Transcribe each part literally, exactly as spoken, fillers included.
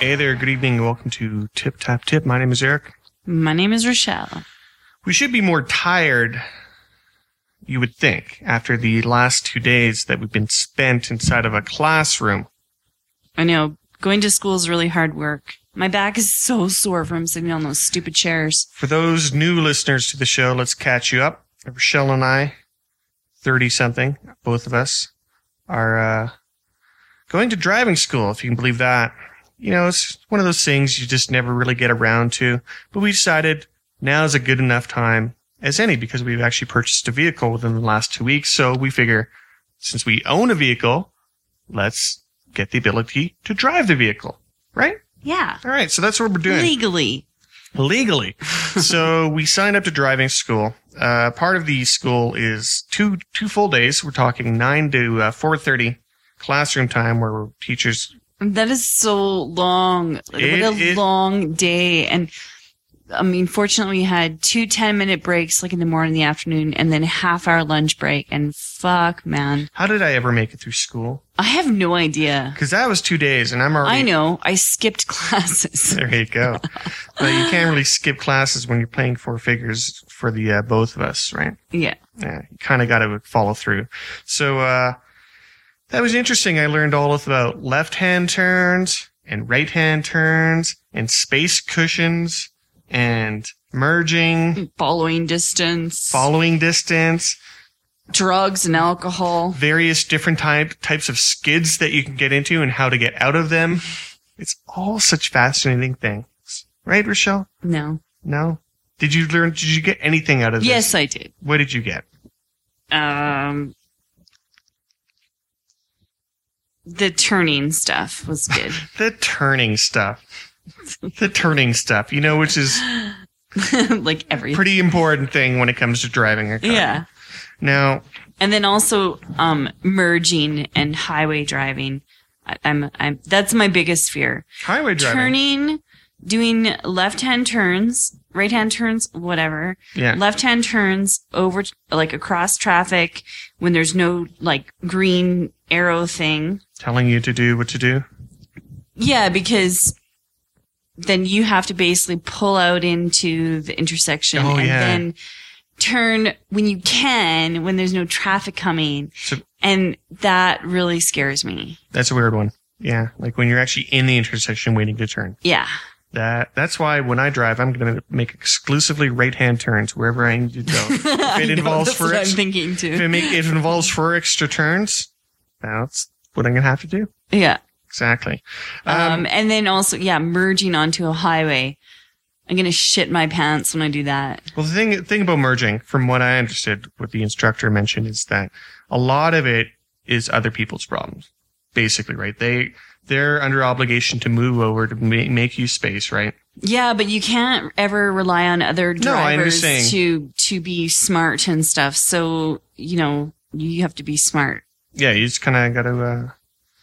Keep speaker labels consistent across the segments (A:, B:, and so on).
A: Hey there, good evening, and welcome to Tip Tap Tip. My name is Eric.
B: My name is Rochelle.
A: We should be more tired, you would think, after the last two days that we've been spent inside of a classroom.
B: I know, going to school is really hard work. My back is so sore from sitting on those stupid chairs.
A: For those new listeners to the show, let's catch you up. Rochelle and I, thirty-something, both of us, are uh, going to driving school, if you can believe that. You know, it's one of those things you just never really get around to. But we decided now is a good enough time as any because we've actually purchased a vehicle within the last two weeks. So we figure since we own a vehicle, let's get the ability to drive the vehicle, right?
B: Yeah.
A: All right. So that's what we're doing.
B: Legally.
A: Legally. So we signed up to driving school. Uh, part of the school is two two full days. We're talking nine to uh, four thirty classroom time where teachers...
B: That is so long. It, what a it, long day. And I mean, fortunately we had two ten minute breaks like in the morning and the afternoon and then a half hour lunch break. And fuck, man.
A: How did I ever make it through school?
B: I have no idea.
A: Because that was two days and I'm already...
B: I know. I skipped classes.
A: There you go. But you can't really skip classes when you're playing four figures for the uh, both of us, right?
B: Yeah.
A: Yeah. You kind of got to follow through. So, uh... that was interesting. I learned all about left-hand turns and right-hand turns and space cushions and merging.
B: Following distance.
A: Following distance.
B: Drugs and alcohol.
A: Various different type, types of skids that you can get into and how to get out of them. It's all such fascinating things. Right, Rochelle?
B: No.
A: No? Did you learn, did you get anything out of this?
B: Yes, I did.
A: What did you get?
B: Um... The turning stuff was good.
A: The turning stuff. The turning stuff, you know, which is
B: like everything.
A: Pretty important thing when it comes to driving a car.
B: Yeah.
A: Now.
B: And then also um merging and highway driving. I, I'm I'm that's my biggest fear.
A: Highway driving.
B: Turning, doing left-hand turns, right-hand turns, whatever.
A: Yeah.
B: Left-hand turns over like across traffic when there's no like green arrow thing.
A: Telling you to do what to do?
B: Yeah, because then you have to basically pull out into the intersection
A: oh,
B: and
A: yeah.
B: then turn when you can, when there's no traffic coming.
A: So,
B: and that really scares me.
A: That's a weird one. Yeah, like when you're actually in the intersection waiting to turn.
B: Yeah.
A: That That's why when I drive, I'm going to make exclusively right-hand turns wherever I need to go. If it involves
B: know, that's
A: for
B: what
A: ex-
B: I'm thinking too.
A: If it, make, if it involves four extra turns, that's what I'm going to have to do.
B: Yeah.
A: Exactly.
B: Um,
A: Um,
B: and then also, yeah, merging onto a highway. I'm going to shit my pants when I do that.
A: Well, the thing, thing about merging, from what I understood, what the instructor mentioned is that a lot of it is other people's problems. Basically, right? They, they're under obligation to move over to ma- make you space, right?
B: Yeah, but you can't ever rely on other
A: No, I'm
B: drivers
A: just saying.
B: to, to be smart and stuff. So, you know, you have to be smart.
A: Yeah, you just kind of got to, uh,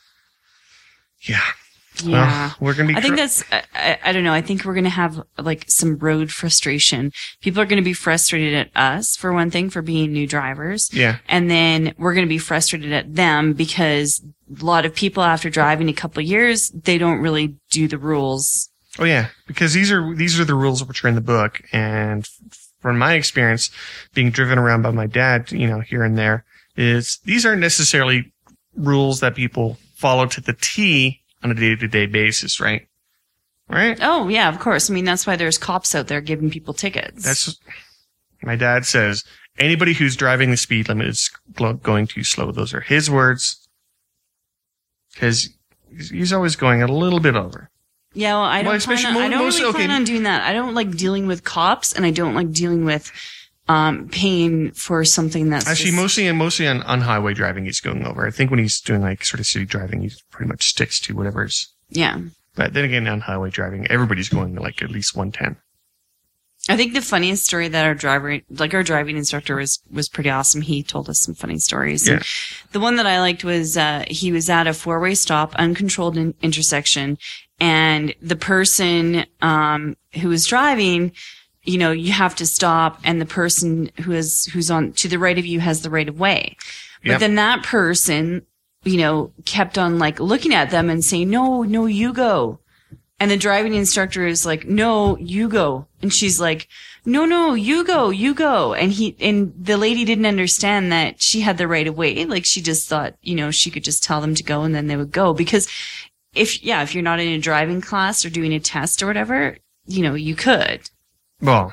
A: yeah.
B: Yeah.
A: Well, we're going to be...
B: I think
A: cr-
B: that's, I, I, I don't know. I think we're going to have like some road frustration. People are going to be frustrated at us, for one thing, for being new drivers.
A: Yeah.
B: And then we're going to be frustrated at them because a lot of people after driving a couple of years, they don't really do the rules.
A: Oh, yeah. Because these are, these are the rules which are in the book. And from my experience, being driven around by my dad, you know, here and there, is these aren't necessarily rules that people follow to the T on a day-to-day basis, right? Right?
B: Oh, yeah, of course. I mean, that's why there's cops out there giving people tickets.
A: That's, my dad says, anybody who's driving the speed limit is going too slow. Those are his words. Because he's always going a little bit over.
B: Yeah, well, I don't,
A: well,
B: plan, on,
A: mo-
B: I don't
A: most,
B: really
A: okay.
B: plan on doing that. I don't like dealing with cops, and I don't like dealing with um paying for something that's
A: Actually,
B: just,
A: mostly mostly on, on highway driving, he's going over. I think when he's doing like sort of city driving, he pretty much sticks to whatever's.
B: yeah.
A: But then again, on highway driving, everybody's going like at least one ten.
B: I think the funniest story that our driver, like our driving instructor, was was pretty awesome. He told us some funny stories.
A: Yeah.
B: And the one that I liked was uh he was at a four way stop, uncontrolled in- intersection, and the person um who was driving, you know, you have to stop, and the person who is who's on to the right of you has the right of way. But
A: Yep.
B: then that person, you know, kept on like looking at them and saying, "No, no, you go." And the driving instructor is like, no, you go. And she's like, no, no, you go, you go. And he, and the lady didn't understand that she had the right of way. Like she just thought, you know, she could just tell them to go and then they would go. Because if, yeah, if you're not in a driving class or doing a test or whatever, you know, you could.
A: Well,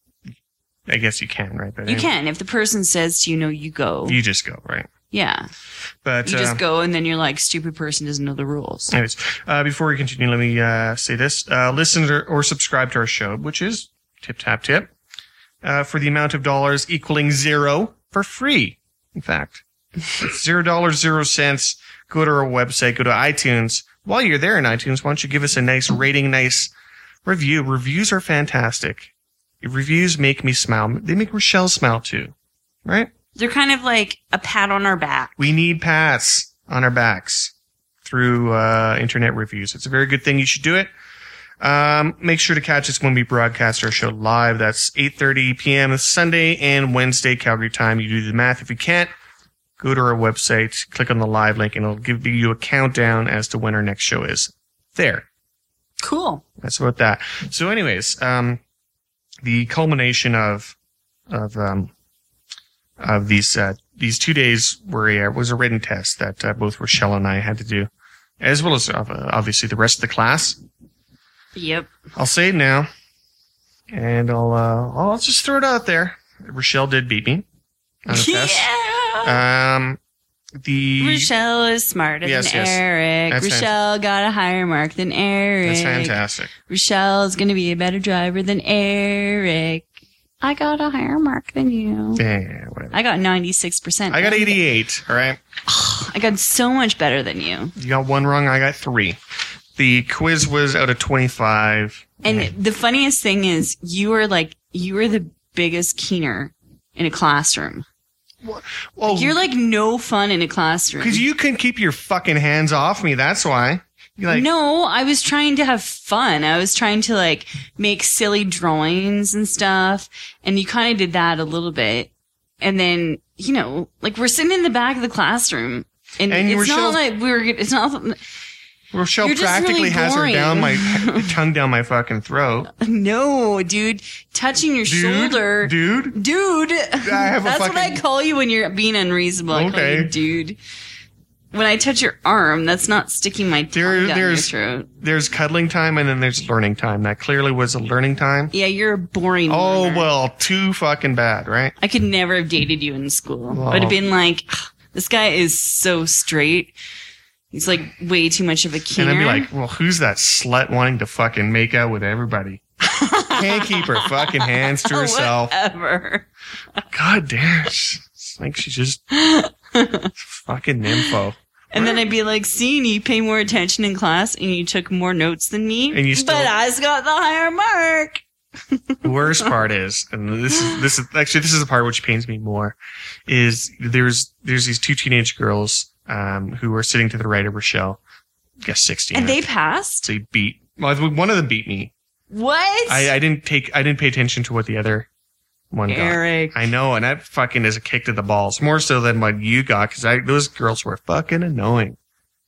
A: I guess you can, right? But
B: you
A: anyway,
B: can. If the person says to you, no, you go.
A: You just go, right?
B: Yeah.
A: But
B: you just
A: uh,
B: go and then you're like, stupid person doesn't know the rules.
A: Anyways, uh, before we continue, let me uh, say this. Uh, listen to, or subscribe to our show, which is Tip Tap Tip, uh, for the amount of dollars equaling zero for free. In fact, it's zero dollars, zero cents. Go to our website, go to iTunes. While you're there in iTunes, why don't you give us a nice rating, nice review. Reviews are fantastic. Reviews make me smile. They make Rochelle smile too, right?
B: They're kind of like a pat on our back.
A: We need pats on our backs through uh, internet reviews. It's a very good thing. You should do it. Um, make sure to catch us when we broadcast our show live. That's eight thirty p.m. Sunday and Wednesday, Calgary time. You do the math. If you can't, go to our website, click on the live link, and it'll give you a countdown as to when our next show is. There.
B: Cool.
A: That's about that. So anyways, um, the culmination of of um, of these uh, these two days were a, was a written test that uh, both Rochelle and I had to do, as well as uh, obviously the rest of the class.
B: Yep.
A: I'll say it now, and I'll uh, I'll just throw it out there. Rochelle did beat me on the
B: yeah.
A: test. Um, the
B: Rochelle is smarter
A: yes,
B: than
A: yes.
B: Eric.
A: That's
B: Rochelle got a higher mark than Eric.
A: That's fantastic.
B: Rochelle's going to be a better driver than Eric. I got a higher mark than you.
A: Yeah, whatever.
B: I got ninety-six percent.
A: I got eighty-eight. All right.
B: I got so much better than you.
A: You got one wrong. I got three. The quiz was out of twenty-five.
B: And
A: Yeah.
B: the funniest thing is, you were like, you were the biggest keener in a classroom.
A: Oh,
B: You're like no fun in a classroom.
A: because you couldn't keep your fucking hands off me. That's why. You're like,
B: no, I was trying to have fun. I was trying to like make silly drawings and stuff. And you kind of did that a little bit. And then, you know, like we're sitting in the back of the classroom and,
A: And you
B: it's
A: were
B: not
A: show-
B: like we were, it's not,
A: Rochelle
B: You're just
A: practically
B: really
A: has her
B: boring.
A: down my tongue down my fucking throat.
B: no, dude, touching your
A: Dude,
B: shoulder.
A: dude.
B: Dude.
A: have a
B: That's what I
A: fucking-
B: call you when you're being unreasonable. I call
A: Okay.
B: you dude. When I touch your arm, that's not sticking my tongue
A: There-
B: down your
A: there's-
B: throat.
A: There's cuddling time and then there's learning time. That clearly was a learning time.
B: Yeah, you're a boring
A: Oh,
B: learner.
A: well, too fucking bad, right?
B: I could never have dated you in school.
A: Well.
B: I'd have been like, this guy is so straight. He's like way too much of a keener.
A: And I'd be like, well, who's that slut wanting to fucking make out with everybody? Can't keep her fucking hands to herself.
B: Whatever.
A: God damn. It's like she's just fucking nympho.
B: And then I'd be like, see, you pay more attention in class and you took more notes than me.
A: And you still-
B: But I got the higher mark.
A: The worst part is, and this is this is actually this is the part which pains me more, is there's there's these two teenage girls um, who are sitting to the right of Rochelle, I guess sixteen.
B: And they passed?
A: They beat. Well, one of them beat me.
B: What?
A: I, I didn't take. I didn't pay attention to what the other one got.
B: Eric.
A: I know, and that fucking is a kick to the balls, more so than what you got, because I those girls were fucking annoying.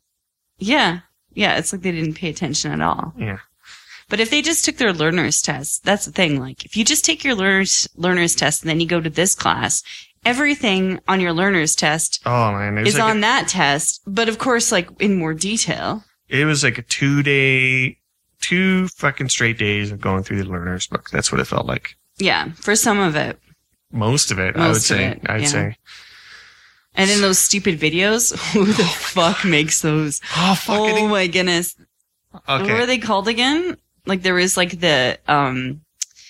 B: Yeah. Yeah, it's like they didn't pay attention at all.
A: Yeah.
B: But if they just took their learner's test, that's the thing. Like, if you just take your learner's, learner's test and then you go to this class, everything on your learner's test
A: Oh man, it was
B: is
A: like
B: on
A: a,
B: that test. But of course, like, in more detail.
A: it was like a two day, two fucking straight days of going through the learner's book. That's what it felt like.
B: Yeah, for some of it.
A: Most of it, I would
B: Most of
A: say.
B: it,
A: I'd
B: yeah.
A: say.
B: And then those stupid videos. Who the fuck makes those?
A: Oh fuck! I
B: Oh
A: think-
B: my goodness. What were
A: okay.
B: they called again? Like, there was like the, um,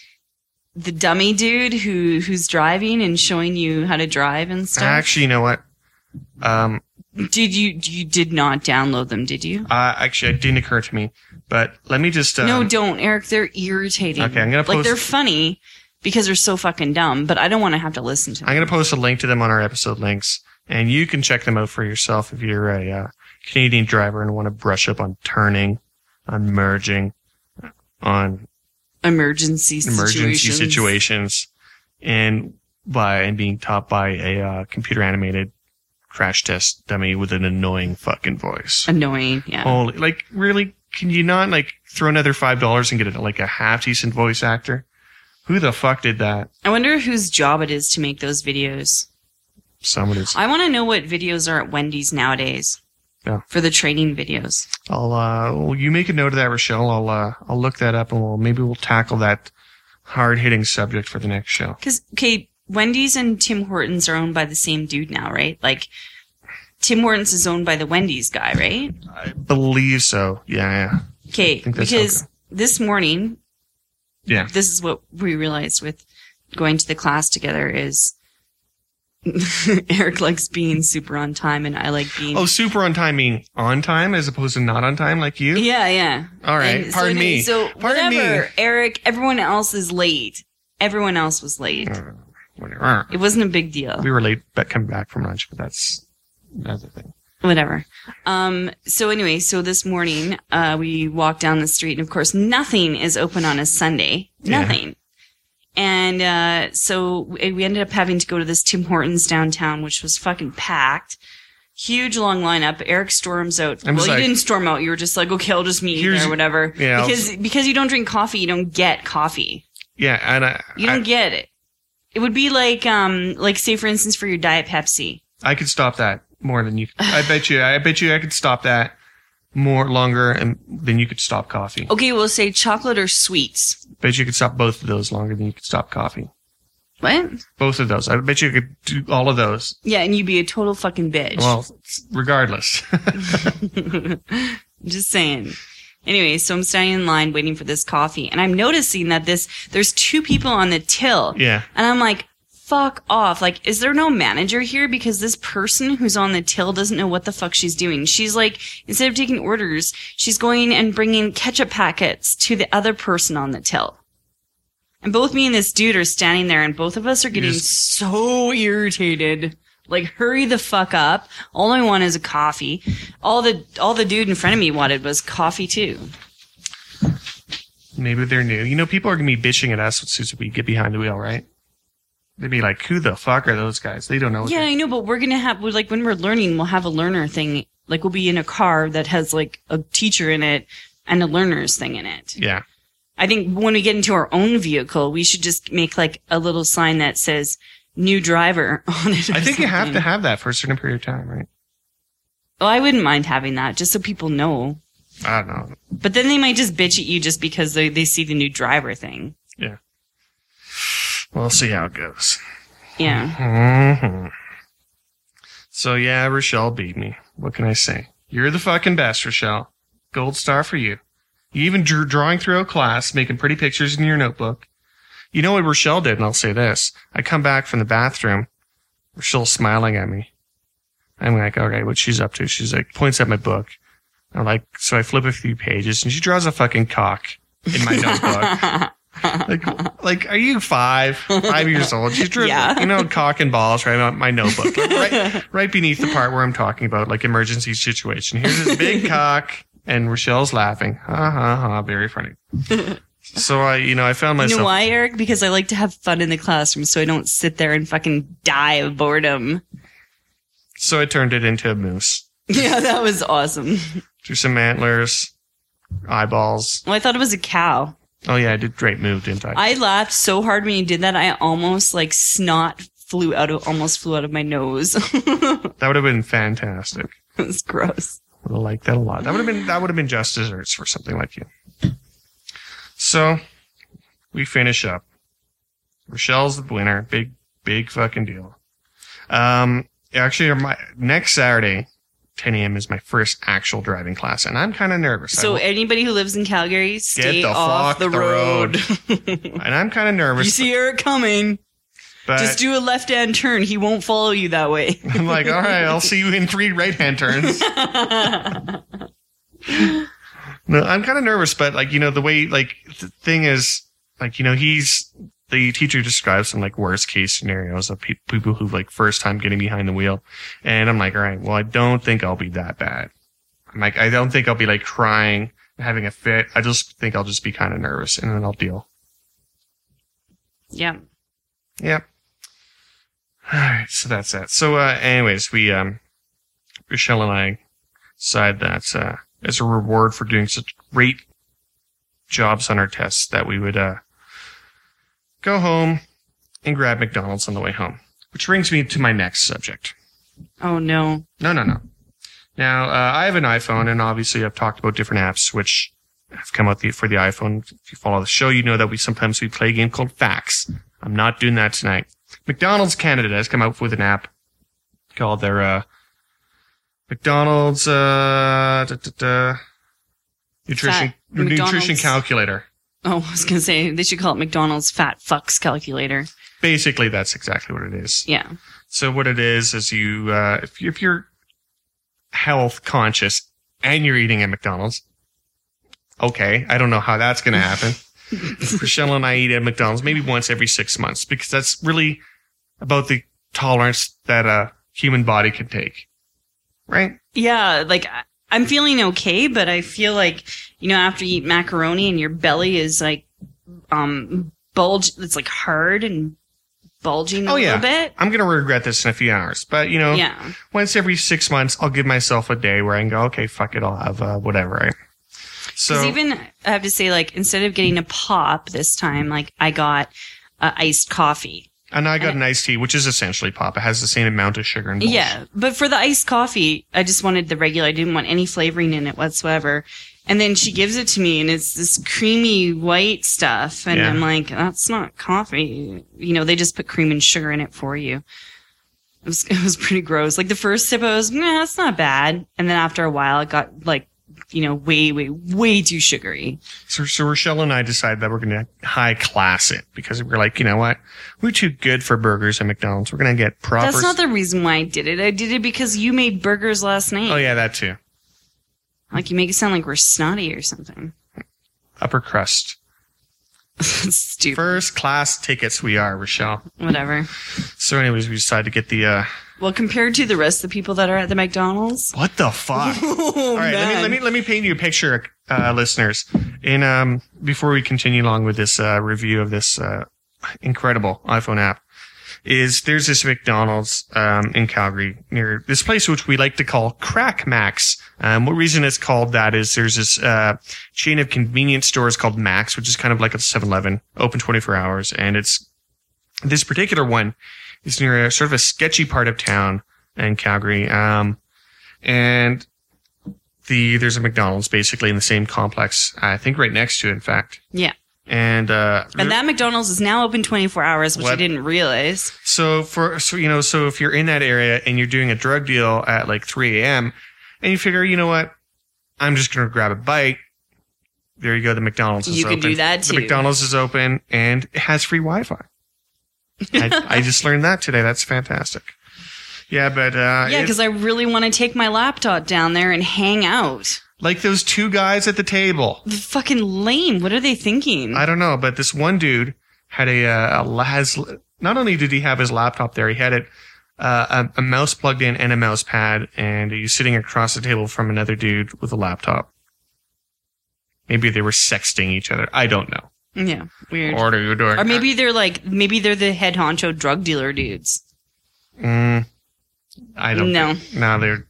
B: the dummy dude who, who's driving and showing you how to drive and stuff.
A: Actually, you know what? Um,
B: Did you, you did not download them, did you?
A: uh, actually, it didn't occur to me. But let me just. Um,
B: no, don't, Eric. They're irritating.
A: Okay, I'm gonna
B: Like,
A: post-
B: they're funny because they're so fucking dumb, but I don't want to have to listen to them.
A: I'm going to post a link to them on our episode links, and you can check them out for yourself if you're a uh, Canadian driver and want to brush up on turning, on merging, on
B: Emergency
A: emergency
B: situations.
A: situations, and by and being taught by a uh, computer animated crash test dummy with an annoying fucking voice.
B: Annoying, yeah.
A: Holy, like really, can you not like throw another five dollars and get a, like a half decent voice actor? Who the fuck did that?
B: I wonder whose job it is to make those videos.
A: Somebody's.
B: I want to know what videos are at Wendy's nowadays.
A: Yeah.
B: For the training videos.
A: I'll, uh, well, you make a note of that, Rochelle. I'll, uh, I'll look that up and we'll, maybe we'll tackle that hard hitting subject for the next show.
B: Cause, okay, Wendy's and Tim Hortons are owned by the same dude now, right? Like, Tim Hortons is owned by the Wendy's guy, right?
A: I believe so. Yeah, yeah.
B: Okay, because
A: okay.
B: this morning,
A: yeah,
B: this is what we realized with going to the class together is Eric likes being super on time and I like being...
A: Oh, super on time meaning on time as opposed to not on time like you?
B: Yeah, yeah.
A: All right.
B: And
A: Pardon
B: so,
A: me.
B: So
A: Pardon
B: whatever,
A: me.
B: Eric, everyone else is late. Everyone else was late.
A: Uh, whatever.
B: It wasn't a big deal.
A: We were late but coming back from lunch, but that's another thing.
B: Whatever. Um, so anyway, so this morning, uh, we walked down the street and of course nothing is open on a Sunday. Nothing. Yeah. And, uh, so we ended up having to go to this Tim Hortons downtown, which was fucking packed. Huge long lineup. Eric storms out.
A: I'm
B: well, you
A: like,
B: didn't storm out. You were just like, okay, I'll just meet you there or whatever.
A: Yeah,
B: because, because you don't drink coffee, you don't get coffee.
A: Yeah. And I,
B: you don't
A: I,
B: get it. It would be like, um, like say for instance for your Diet Pepsi.
A: I could stop that more than you. I bet you, I bet you I could stop that more longer and than you could stop coffee.
B: Okay, we'll say chocolate or sweets.
A: Bet you could stop both of those longer than you could stop coffee.
B: What?
A: Both of those. I bet you could do all of those.
B: Yeah, and you'd be a total fucking bitch.
A: Well, regardless.
B: I'm just saying. Anyway, so I'm standing in line waiting for this coffee, and I'm noticing that this there's two people on the till.
A: Yeah.
B: And I'm like, fuck off. Like, is there no manager here? Because this person who's on the till doesn't know what the fuck she's doing. She's like, instead of taking orders, she's going and bringing ketchup packets to the other person on the till. And both me and this dude are standing there and both of us are getting just... so irritated. Like, hurry the fuck up. All I want is a coffee. All the, all the dude in front of me wanted was coffee too.
A: Maybe they're new. You know, people are going to be bitching at us as soon as we get behind the wheel, right? They'd be like, who the fuck are those guys? They don't know. What
B: yeah, I know, but we're going to have, like, when we're learning, we'll have a learner thing. Like, we'll be in a car that has, like, a teacher in it and a learner's thing in it.
A: Yeah.
B: I think when we get into our own vehicle, we should just make, like, a little sign that says, new driver on it.
A: I think
B: something.
A: you have to have that for a certain period of time, right?
B: Well, I wouldn't mind having that, just so people know.
A: I don't know.
B: But then they might just bitch at you just because they, they see the new driver thing.
A: Yeah. We'll see how it goes.
B: Yeah.
A: Mm-hmm. So, yeah, Rochelle beat me. What can I say? You're the fucking best, Rochelle. Gold star for you. You even drew drawing through a class, making pretty pictures in your notebook. You know what Rochelle did, and I'll say this. I come back from the bathroom. Rochelle's smiling at me. I'm like, okay, what she's up to? She's like, points at my book. I'm like, so I flip a few pages, and she draws a fucking cock in my notebook. Like, like, are you five, five years old? She drew,
B: yeah.
A: you know, cock and balls right on my notebook, like right, right beneath the part where I'm talking about like emergency situation. Here's this big cock, and Rochelle's laughing. Ha ha ha! Very funny. So I, you know, I found myself.
B: You know why, Eric? Because I like to have fun in the classroom, so I don't sit there and fucking die of boredom.
A: So I turned it into a moose.
B: Yeah, that was awesome.
A: Drew some antlers, eyeballs.
B: Well, I thought it was a cow.
A: Oh yeah, I did great move, didn't I?
B: I laughed so hard when you did that. I almost like snot flew out of almost flew out of my nose.
A: That would have been fantastic.
B: It was gross.
A: Would have liked that a lot. That would have been that would have been just desserts for something like you. So we finish up. Rochelle's the winner. Big big fucking deal. Um, actually, my next Saturday, ten a.m. is my first actual driving class, and I'm kind of nervous.
B: So anybody who lives in Calgary, stay
A: the
B: off
A: fuck
B: the,
A: the
B: road.
A: road. And I'm kind of nervous.
B: You see Eric coming.
A: But
B: just do a left-hand turn. He won't follow you that way.
A: I'm like, all right, I'll see you in three right-hand turns. No, I'm kind of nervous, but like, you know, the way, like, the thing is, like, you know, he's, the teacher describes some like worst case scenarios of pe- people who like first time getting behind the wheel. And I'm like, all right, well, I don't think I'll be that bad. I'm like, I don't think I'll be like crying, having a fit. I just think I'll just be kind of nervous and then I'll deal.
B: Yeah.
A: Yep. All right. So that's that. So, uh, anyways, we, um, Rochelle and I decided that, uh, as a reward for doing such great jobs on our tests that we would uh, go home and grab McDonald's on the way home. Which brings me to my next subject.
B: Oh, no.
A: No, no, no. Now, uh, I have an iPhone, and obviously I've talked about different apps which have come out the, for the iPhone. If you follow the show, you know that we sometimes we play a game called Facts. I'm not doing that tonight. McDonald's Canada has come out with an app called their uh, McDonald's uh, da, da, da, nutrition
B: Fat
A: nutrition
B: McDonald's.
A: calculator.
B: Oh, I was going to say, they should call it McDonald's Fat Fucks Calculator.
A: Basically, that's exactly what it is.
B: Yeah.
A: So what it is is you, uh, if, you, if you're health conscious and you're eating at McDonald's, okay, I don't know how that's going to happen. Rochelle and I eat at McDonald's maybe once every six months because that's really about the tolerance that a human body can take. Right?
B: Yeah, like, I- I'm feeling okay, but I feel like, you know, after you eat macaroni and your belly is like, um, bulge, it's like hard and bulging a
A: Oh, yeah.
B: little bit.
A: I'm going to regret this in a few hours. But, you know,
B: Yeah.
A: once every six months, I'll give myself a day where I can go, okay, fuck it, I'll have uh, whatever, right? So,
B: Because even, I have to say, like, instead of getting a pop this time, like, I got uh, iced coffee.
A: and I got an iced tea, which is essentially pop. It has the same amount of sugar and bullshit.
B: Yeah, but for the iced coffee, I just wanted the regular. I didn't want any flavoring in it whatsoever. And then she gives it to me, and it's this creamy white stuff. And
A: Yeah.
B: I'm like, that's not coffee. You know, they just put cream and sugar in it for you. It was, it was pretty gross. Like the first sip, I was, nah, it's not bad. And then after a while, it got like, you know, way, way, way too sugary.
A: So, so Rochelle and I decided that we're going to high class it because we're like, you know what? We're too good for burgers at McDonald's. We're going to get proper.
B: That's not the reason why I did it. I did it because you made burgers last night.
A: Oh, yeah, that too.
B: Like you make it sound like we're snotty or something.
A: Upper crust.
B: Stupid.
A: First class tickets we are, Rochelle.
B: Whatever.
A: So anyways, we decided to get the, uh,
B: Well, compared to the rest of the people that are at the McDonald's.
A: what the fuck?
B: Oh,
A: All right, let me, let me, let me paint you a picture, uh, listeners. And, um, before we continue along with this, uh, review of this, uh, incredible iPhone app, is there's this McDonald's, um, in Calgary near this place, which we like to call Crack Max. Um, what reason it's called that is there's this, uh, chain of convenience stores called Max, which is kind of like a seven eleven, open twenty-four hours. And it's, this particular one is near a sort of a sketchy part of town in Calgary. Um, and the, there's a McDonald's basically in the same complex, I think right next to it, in fact.
B: Yeah.
A: And, uh,
B: And that McDonald's is now open twenty-four hours, which I
A: What?
B: didn't realize.
A: So for, so, you know, so if you're in that area and you're doing a drug deal at like three a.m. and you figure, you know what, I'm just going to grab a bite. There you go. The McDonald's is
B: You
A: open.
B: can do that,
A: The
B: too.
A: McDonald's is open and it has free Wi-Fi. I, I just learned that today. That's fantastic. Yeah, but, uh,
B: Yeah,
A: it-
B: because I really want to take my laptop down there and hang out.
A: like those two guys at the table.
B: They're fucking lame. What are they thinking?
A: I don't know, but this one dude had a, uh, a has, not only did he have his laptop there, he had it, uh, a, a mouse plugged in and a mouse pad, and he's sitting across the table from another dude with a laptop. Maybe they were sexting each other. I don't know.
B: yeah, weird.
A: What are you doing?
B: Or maybe they're like, maybe they're the head honcho drug dealer dudes.
A: Mm, I don't
B: No.
A: think. No, they're,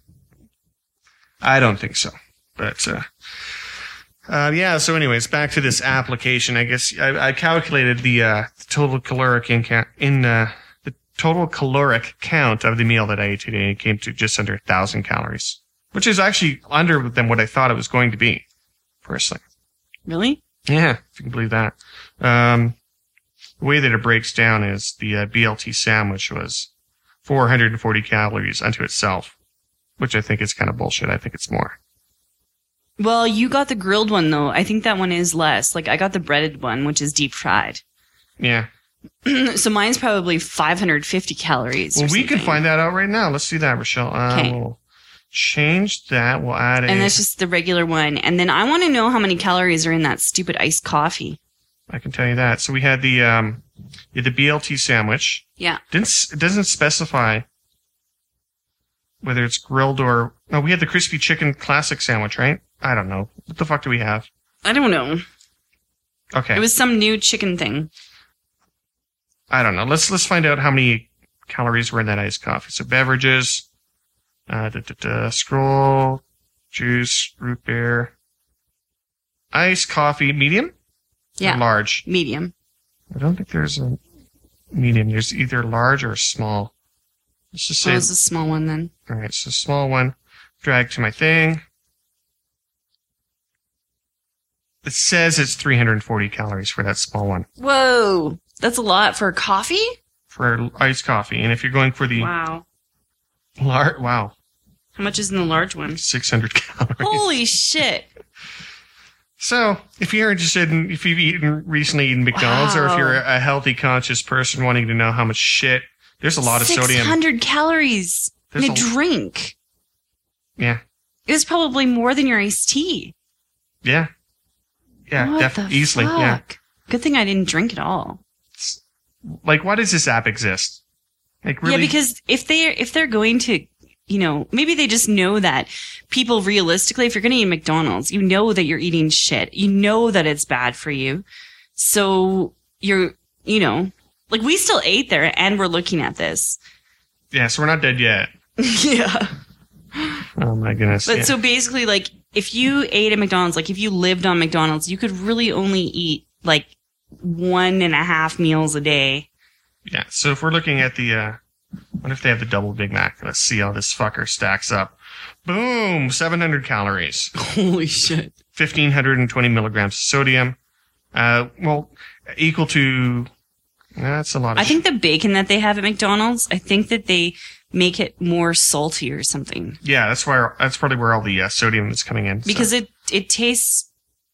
A: I don't think so. But, uh, uh, yeah, so anyways, back to this application. I guess I, I calculated the, uh, total caloric in, in, uh, the total caloric count of the meal that I ate today. And it came to just under a thousand calories, which is actually under than what I thought it was going to be, personally.
B: Really?
A: Yeah, if you can believe that. Um, the way that it breaks down is the uh, B L T sandwich was four hundred forty calories unto itself, which I think is kind of bullshit. I think it's more.
B: Well, you got the grilled one, though. I think that one is less. Like, I got the breaded one, which is deep fried.
A: Yeah.
B: So mine's probably five hundred fifty calories.
A: Well,
B: or
A: we can
B: something.
A: find that out right now. Let's do that, Rochelle. Uh,
B: Okay.
A: We'll change that. We'll add a.
B: And that's just the regular one. And then I want to know how many calories are in that stupid iced coffee.
A: I can tell you that. So we had the um, we had the B L T sandwich.
B: Yeah.
A: Didn't s- it doesn't specify whether it's grilled or no. We had the crispy chicken classic sandwich, right? I don't know. What the fuck do we have?
B: I don't know.
A: Okay.
B: It was some new chicken thing.
A: I don't know. Let's let's find out how many calories were in that iced coffee. So beverages, uh, da, da, da, scroll juice, root beer, ice, coffee, medium?
B: Yeah.
A: Or large?
B: Medium.
A: I don't think there's a medium. There's either large or small. Let's just say.
B: Oh, it's a small one then.
A: All right, so small one. Drag to my thing. It says it's three hundred forty calories for that small one.
B: Whoa. That's a lot for coffee?
A: For iced coffee. And if you're going for the
B: Wow.
A: large, wow,
B: How much is in the large one?
A: six hundred calories.
B: Holy shit.
A: So, if you're interested in, if you've eaten, recently eaten McDonald's, or if
B: Wow.
A: you're a healthy, conscious person wanting to know how much shit, there's a lot of sodium.
B: six hundred calories
A: There's
B: in a
A: a-
B: drink.
A: Yeah.
B: It was probably more than your iced tea.
A: Yeah. Yeah,
B: What
A: definitely.
B: the
A: Easily. Yeah.
B: fuck? Good thing I didn't drink at all.
A: Like, why does this app exist? Like, really?
B: Yeah, because if they if they're going to, you know, maybe they just know that people realistically, if you're going to eat McDonald's, you know that you're eating shit. You know that it's bad for you. So you're, you know, like we still ate there and we're looking at this.
A: Yeah, so we're not dead yet.
B: Yeah.
A: Oh my goodness.
B: But
A: yeah.
B: so basically, like, if you ate at McDonald's, like if you lived on McDonald's, you could really only eat like one and a half meals a day.
A: Yeah, so if we're looking at the, uh, what if they have the double Big Mac? Let's see how this fucker stacks up. Boom! seven hundred calories.
B: Holy shit.
A: fifteen twenty milligrams of sodium. Uh, well, equal to, that's a lot of
B: I think
A: shit.
B: the bacon that they have at McDonald's, I think that they make it more salty or something.
A: Yeah, that's why, that's probably where all the uh, sodium is coming in. so.
B: Because it, it tastes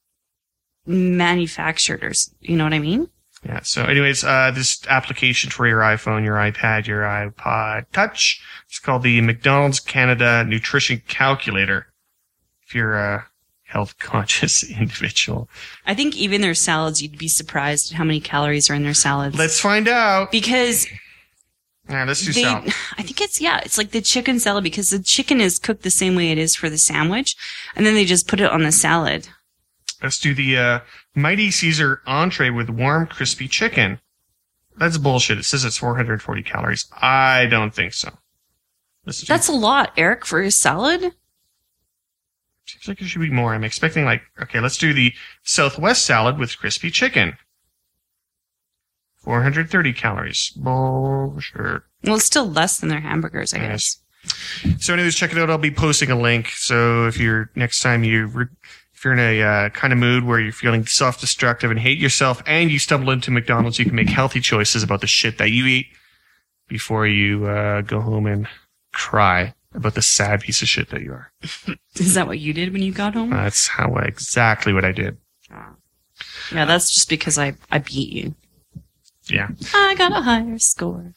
B: manufactured or, s- you know what I mean?
A: Yeah. So, anyways, uh, this application for your iPhone, your iPad, your iPod Touch, it's called the McDonald's Canada Nutrition Calculator. If you're a health conscious individual,
B: I think even their salads, you'd be surprised at how many calories are in their salads.
A: let's find out.
B: because
A: Yeah, let's do
B: they,
A: salad.
B: I think it's, yeah, it's like the chicken salad because the chicken is cooked the same way it is for the sandwich. And then they just put it on the salad.
A: Let's do the uh, Mighty Caesar entree with warm, crispy chicken. That's bullshit. It says it's four hundred forty calories. I don't think so. Let's do,
B: That's a lot, Eric, for a salad.
A: seems like it should be more. I'm expecting like, okay, let's do the Southwest salad with crispy chicken. four hundred thirty calories. Bullshit.
B: Well, it's still less than their hamburgers, I
A: Yes.
B: guess.
A: So anyways, check it out. I'll be posting a link. So if you're, next time you, re- if you're in a uh, kind of mood where you're feeling self-destructive and hate yourself and you stumble into McDonald's, you can make healthy choices about the shit that you eat before you uh, go home and cry about the sad piece of shit that you are.
B: Is that what you did when you got home?
A: That's how exactly what I did.
B: Yeah, that's just because I, I beat you.
A: Yeah.
B: I got a higher score.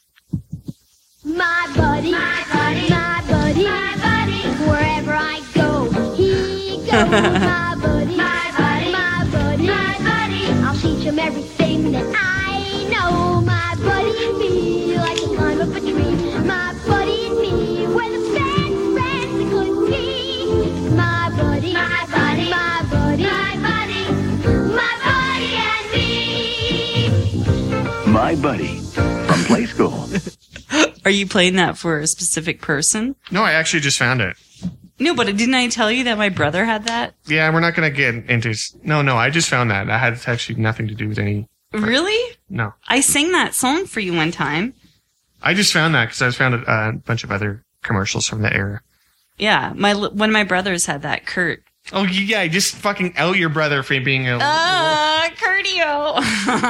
C: My buddy, my buddy, my buddy, my buddy, wherever I go, he goes. My buddy, my buddy, my buddy, my buddy, I'll teach him everything that I know. My buddy and me, like the climb up a tree. My buddy and me, we're the best friends that could be. My buddy, my buddy, my buddy, my buddy, my buddy and me.
D: My Buddy from Play School.
B: Are you playing that for a specific person?
A: No, I actually just found it.
B: No, but didn't I tell you that my brother had that?
A: Yeah, we're not going to get into... No, no, I just found that. That had actually nothing to do with any...
B: Really?
A: No.
B: I sang that song for you one time.
A: I just found that because I found a, a bunch of other commercials from that era.
B: Yeah, my one of my brothers had that. Kurt.
A: Oh, yeah, just fucking out your brother for being a...
B: Uh, Curtio.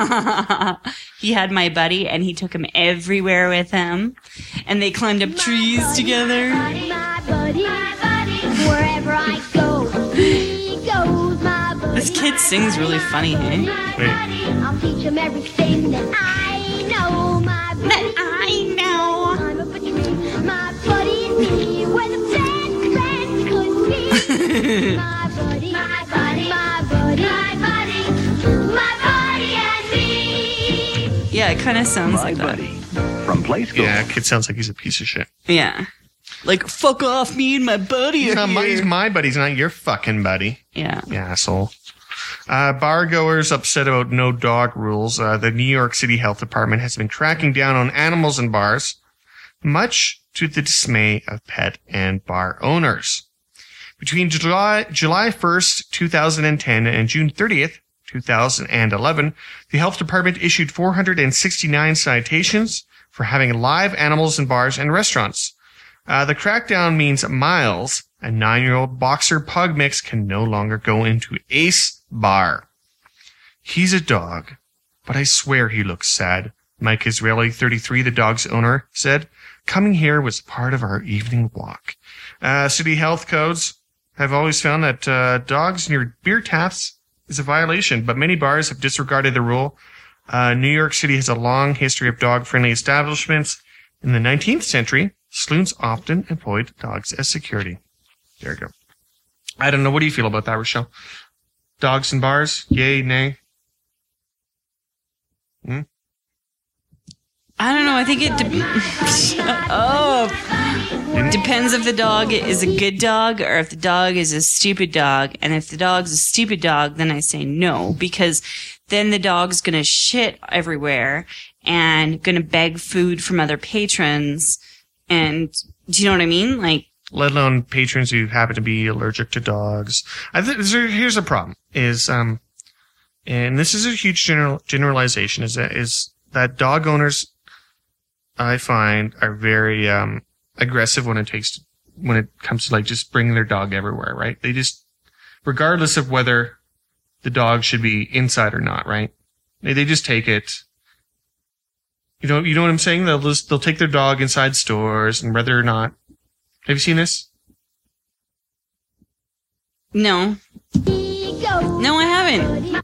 B: He had my buddy, and he took him everywhere with him, and they climbed up trees together.
C: My buddy, my buddy, wherever I go, he goes. My buddy,
B: This kid sings really funny, hey?
A: Wait.
C: I'll teach him everything that I know. My buddy,
B: That I know.
C: climb up a tree. My buddy and me, we're the best friends could be. My buddy, my buddy, my buddy, my buddy, my buddy and me.
B: Yeah, it kind of sounds
D: My
B: like that.
D: Buddy from Play School.
A: Yeah, kid sounds like he's a piece of shit.
B: Yeah. Like, fuck off, me and my buddy
A: He's
B: are
A: not my,
B: here.
A: he's my buddy. He's not your fucking buddy.
B: Yeah.
A: You asshole. Uh, bar goers upset about no dog rules. Uh, the New York City Health Department has been cracking down on animals in bars, much to the dismay of pet and bar owners. Between July July first, two thousand ten and June thirtieth, two thousand eleven, the health department issued four hundred sixty-nine citations for having live animals in bars and restaurants. Uh, the crackdown means Miles, a nine-year-old boxer pug mix, can no longer go into Ace Bar. He's a dog, but I swear he looks sad, Mike Israeli, thirty-three, the dog's owner, said. Coming here was part of our evening walk. Uh, city health codes have always found that uh, dogs near beer taps is a violation, but many bars have disregarded the rule. Uh, New York City has a long history of dog-friendly establishments. In the nineteenth century, saloons often employed dogs as security. There you go. I don't know. What do you feel about that, Rochelle? Dogs in bars? Yay, nay? Hmm?
B: I don't know. I think it de- oh depends if the dog is a good dog or if the dog is a stupid dog. And if the dog's a stupid dog, then I say no, because then the dog's gonna shit everywhere and gonna beg food from other patrons. And do you know what I mean? Like,
A: let alone patrons who happen to be allergic to dogs. I think here's a problem: is um, and this is a huge general generalization. Is that is that dog owners, I find, are very um aggressive when it takes when it comes to like just bringing their dog everywhere. Right? They just, regardless of whether the dog should be inside or not. Right? They they just take it. You know, you know what I'm saying? They'll just they'll take their dog inside stores, and whether or not. Have you seen this?
B: No. No, I haven't.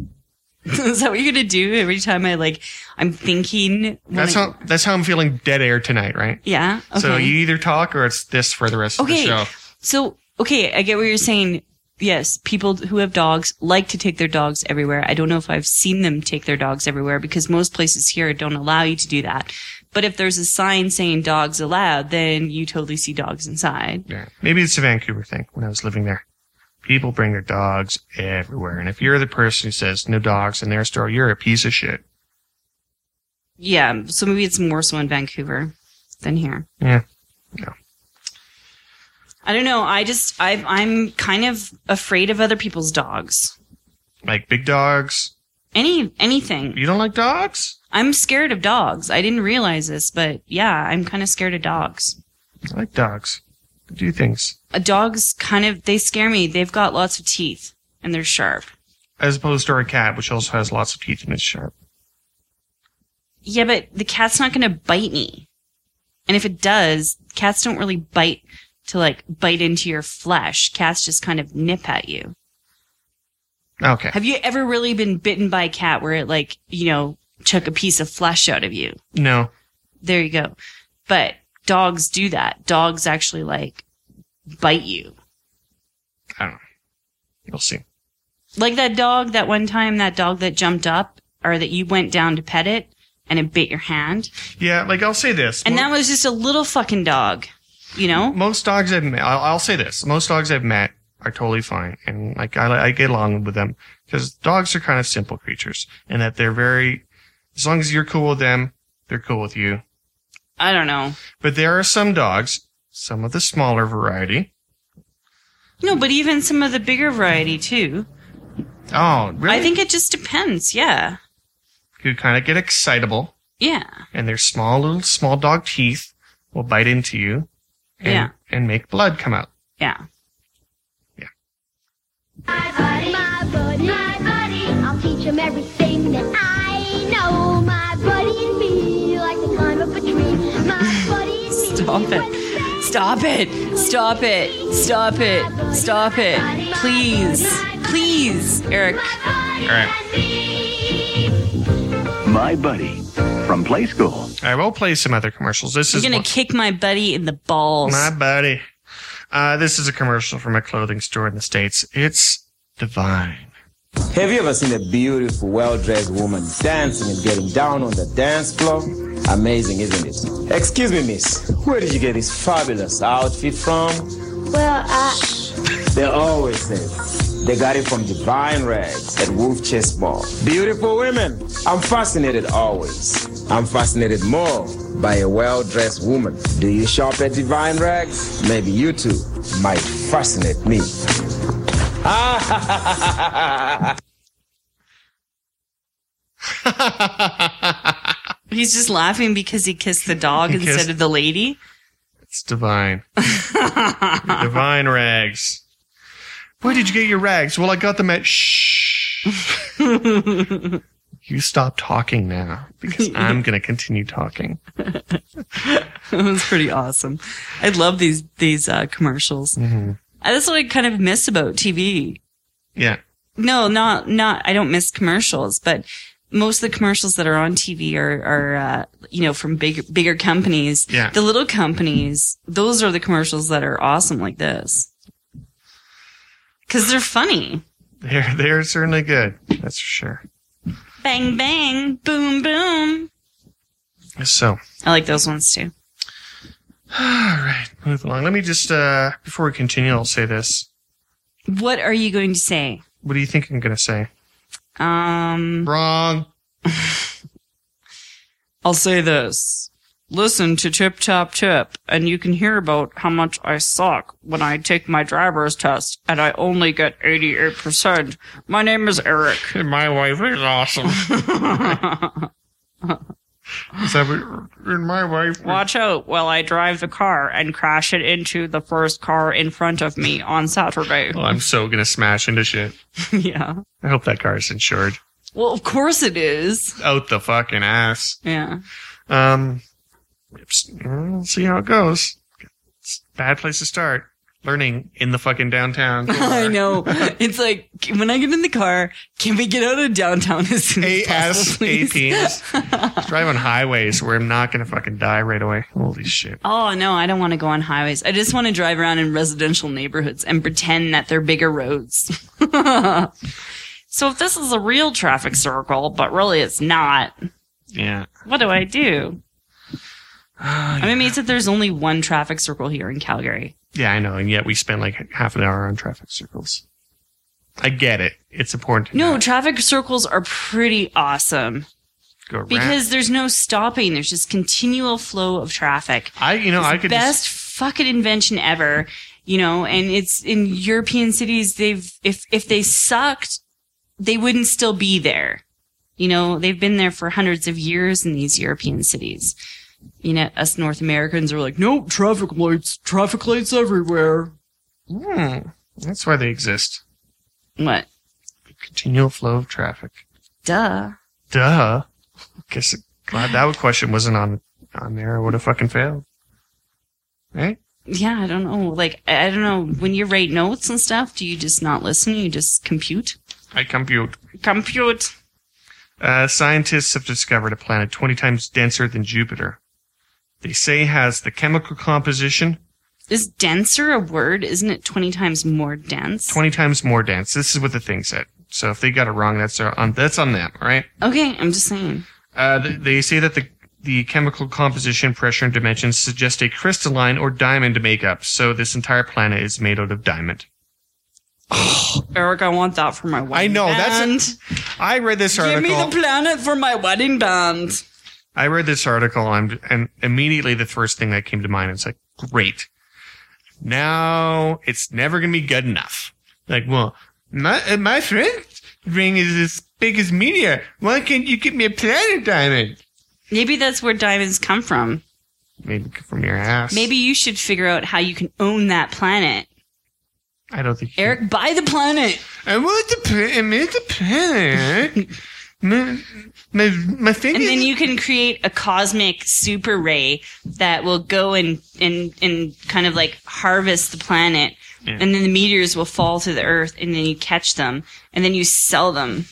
B: Is that what you're gonna do every time I like? I'm thinking.
A: That's I, how. That's how I'm feeling. Dead air tonight, right?
B: Yeah. Okay.
A: So you either talk or it's this for the rest
B: okay.
A: of the show.
B: So okay, I get what you're saying. Yes, people who have dogs like to take their dogs everywhere. I don't know if I've seen them take their dogs everywhere because most places here don't allow you to do that. But if there's a sign saying dogs allowed, then you totally see dogs inside.
A: Yeah. Maybe it's a Vancouver thing when I was living there. People bring their dogs everywhere. And if you're the person who says no dogs in their store, you're a piece of shit.
B: Yeah. So maybe it's more so in Vancouver than here.
A: Yeah. No.
B: I don't know. I just, I, I'm kind of afraid of other people's dogs.
A: Like big dogs?
B: Any, anything.
A: You don't like dogs?
B: I'm scared of dogs. I didn't realize this, but yeah, I'm kind of scared of dogs.
A: I like dogs. They do things.
B: A dog's kind of, they scare me. They've got lots of teeth and they're sharp.
A: As opposed to our cat, which also has lots of teeth and is sharp.
B: Yeah, but the cat's not going to bite me. And if it does, cats don't really bite to like bite into your flesh. Cats just kind of nip at you.
A: Okay.
B: Have you ever really been bitten by a cat where it like, you know, took a piece of flesh out of you?
A: No.
B: There you go. But dogs do that. Dogs actually like bite you.
A: I don't know. You'll see.
B: Like that dog, that one time, that dog that jumped up or that you went down to pet it and it bit your hand.
A: Yeah, like I'll say this.
B: And that was just a little fucking dog, you know?
A: Most dogs I've met, I'll, I'll say this. Most dogs I've met are totally fine. And like I, I get along with them because dogs are kind of simple creatures and that they're very, as long as you're cool with them, they're cool with you.
B: I don't know.
A: But there are some dogs, some of the smaller variety.
B: No, but even some of the bigger variety too.
A: Oh, really?
B: I think it just depends, yeah.
A: Who kind of get excitable.
B: Yeah.
A: And their small little small dog teeth will bite into you and,
B: yeah.
A: and make blood come out.
B: Yeah.
A: Yeah.
C: My buddy, my buddy, my buddy, I'll teach him everything that I know. My buddy and me like to climb up a tree. My buddy and me.
B: Stop it. Stop it. Stop it. Stop it. Stop it. Please. Please, Eric.
A: All right.
D: My Buddy from Play School. All
A: right, we'll play some other commercials. This
B: I'm
A: is
B: going
A: one-
B: to kick my buddy in the balls.
A: My buddy. Uh, this is a commercial from a clothing store in the States. It's Divine.
E: Have you ever seen a beautiful, well-dressed woman dancing and getting down on the dance floor? Amazing, isn't it? Excuse me, miss. Where did you get this fabulous outfit from?
C: Well, I...
E: They always say, They got it from Divine Rags at Wolf Chess Mall. Beautiful women. I'm fascinated always. I'm fascinated more by a well-dressed woman. Do you shop at Divine Rags? Maybe you too might fascinate me.
B: He's just laughing because he kissed the dog
A: He
B: instead
A: kissed-
B: of the lady.
A: It's divine. Your divine rags. Where did you get your rags? Well, I got them at shh. You stop talking now because I'm going to continue talking.
B: It was pretty awesome. I love these these uh, commercials.
A: Mm-hmm.
B: That's what I kind of miss about T V.
A: Yeah.
B: No, not not. I don't miss commercials, but most of the commercials that are on T V are are uh, you know, from big bigger companies.
A: Yeah.
B: The little companies, those are the commercials that are awesome like this because they're funny.
A: They're, they're certainly good. That's for sure.
B: Bang bang, boom boom.
A: So.
B: I like those ones too.
A: All right. Move along. Let me just, uh, before we continue, I'll say this.
B: What are you going to say?
A: What do you think I'm going to say?
B: Um,
A: Wrong.
B: I'll say this. Listen to Tip Top Tip, and you can hear about how much I suck when I take my driver's test, and I only get eighty-eight percent. My name is Eric.
A: My wife is awesome. Is that what, my wife?
B: Watch out while I drive the car and crash it into the first car in front of me on Saturday.
A: Well, I'm so going to smash into shit.
B: Yeah.
A: I hope that car is insured.
B: Well, of course it is.
A: Out the fucking ass.
B: Yeah.
A: Um, we'll see how it goes. It's a bad place to start. Learning in the fucking downtown.
B: I know. It's like, when I get in the car, can we get out of downtown as soon as possible, please?
A: ASAP. Drive on highways where I'm not going to fucking die right away. Holy shit.
B: Oh, no, I don't want to go on highways. I just want to drive around in residential neighborhoods and pretend that they're bigger roads. So if this is a real traffic circle, but really it's not,
A: Yeah.
B: what do I do? I'm amazed that there's only one traffic circle here in Calgary.
A: Yeah, I know. And yet we spend like half an hour on traffic circles. I get it. It's important to
B: No,
A: know.
B: traffic circles are pretty awesome
A: Go around.
B: because there's no stopping. There's just continual flow of traffic.
A: I, you know, I
B: It's the
A: could
B: best
A: just,
B: fucking invention ever, you know, and it's in European cities. They've, if, if they sucked, they wouldn't still be there. You know, they've been there for hundreds of years in these European cities. You know, us North Americans are like, nope, traffic lights, traffic lights everywhere.
A: hmm, that's why they exist.
B: What?
A: Continual flow of traffic.
B: Duh.
A: Duh. Guess glad that question wasn't on on there. I would have fucking failed. Right?
B: Yeah, I don't know. Like, I I don't know. When you write notes and stuff, do you just not listen? You just compute?
A: I compute.
B: Compute.
A: Uh, scientists have discovered a planet twenty times denser than Jupiter. They say has the chemical composition
B: Is denser a word? Isn't it twenty times more dense?
A: twenty times more dense. This is what the thing said. So if they got it wrong, that's on that's on them, all right?
B: Okay, I'm just saying.
A: Uh, th- they say that the the chemical composition, pressure, and dimensions suggest a crystalline or diamond makeup. So this entire planet is made out of diamond.
B: Eric, I want that for my wedding
A: I know,
B: band.
A: that's a, I read this
B: Give
A: article.
B: me the planet for my wedding band.
A: I read this article and, and immediately the first thing that came to mind is like, great. Now it's never going to be good enough. Like, well, my, uh, my friend ring is as big as meteor. Why can't you give me a planet diamond?
B: Maybe that's where diamonds come from.
A: Maybe from your ass.
B: Maybe you should figure out how you can own that planet.
A: I don't think you-
B: Eric, buy the planet.
A: I want the planet. I made the planet. my, my, my finger.
B: And then you can create a cosmic super ray that will go and, and, and kind of like harvest the planet.
A: Yeah.
B: And then the meteors will fall to the earth and then you catch them and then you sell them.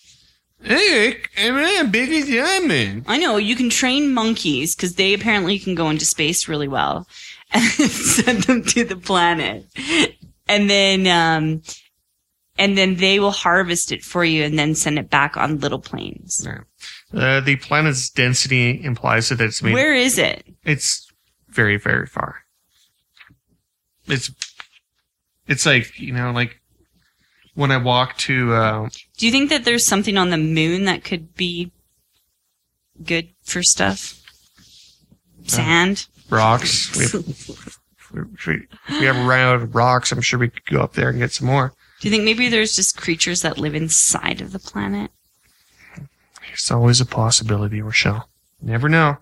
A: Eric, I'm a big diamond.
B: I know, you can train monkeys because they apparently can go into space really well and send them to the planet. And then, um, and then they will harvest it for you and then send it back on little planes.
A: Yeah. Uh, the planet's density implies that it's made.
B: Where is it?
A: It's very, very far. It's, it's like, you know, like, when I walk to. Uh,
B: Do you think that there's something on the moon that could be good for stuff? Sand?
A: Rocks. We have, if we, if we ever run out of rocks, I'm sure we could go up there and get some more.
B: Do you think maybe there's just creatures that live inside of the planet?
A: It's always a possibility, Rochelle. Never know.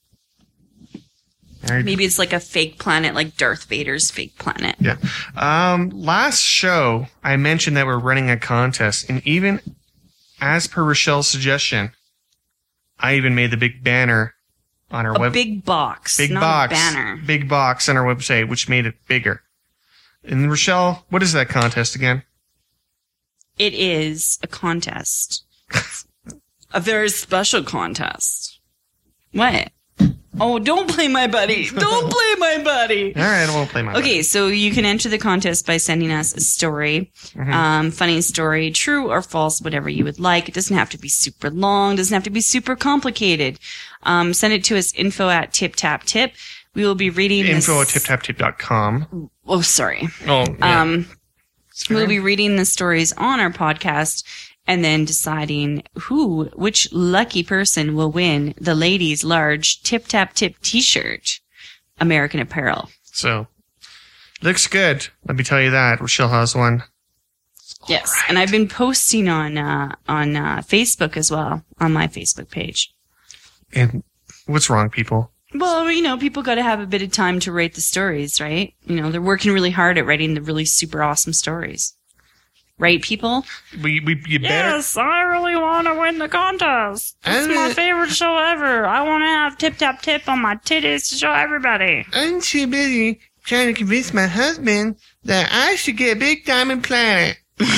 A: Right.
B: Maybe it's like a fake planet, like Darth Vader's fake planet.
A: Yeah. Um, last show, I mentioned that we're running a contest, and even as per Rochelle's suggestion, I even made the big banner on our
B: A
A: web.
B: big box,
A: big
B: not
A: box,
B: a banner.
A: big box on our website, which made it bigger. And Rochelle, what is that contest again?
B: It is a contest. A very special contest. What? Oh, don't play my buddy. Don't play my buddy.
A: All right, I won't play my.
B: Okay,
A: buddy.
B: so you can enter the contest by sending us a story,
A: Mm-hmm.
B: um, funny story, true or false, whatever you would like. It doesn't have to be super long, doesn't have to be super complicated. Um, send it to us, info at tip tap tip. We will be reading
A: Info
B: this.
A: at tip tap tip dot com.
B: Oh, sorry.
A: Oh, yeah.
B: Um, we'll be reading the stories on our podcast and then deciding who, which lucky person will win the ladies' large Tip Tap Tip t-shirt, American Apparel.
A: So, looks good. Let me tell you that. Rochelle has one.
B: Yes, and I've been posting on uh, on uh, Facebook as well, on my Facebook page.
A: And what's wrong, people?
B: Well, you know, people got to have a bit of time to write the stories, right? You know, they're working really hard at writing the really super awesome stories. Right, people?
A: We, we, you better.
B: Yes, I really want to win the contest. It's
A: Uh,
B: my favorite show ever. I want to have Tip Tap Tip on my titties to show everybody.
A: I'm too busy trying to convince my husband that I should get a big diamond planet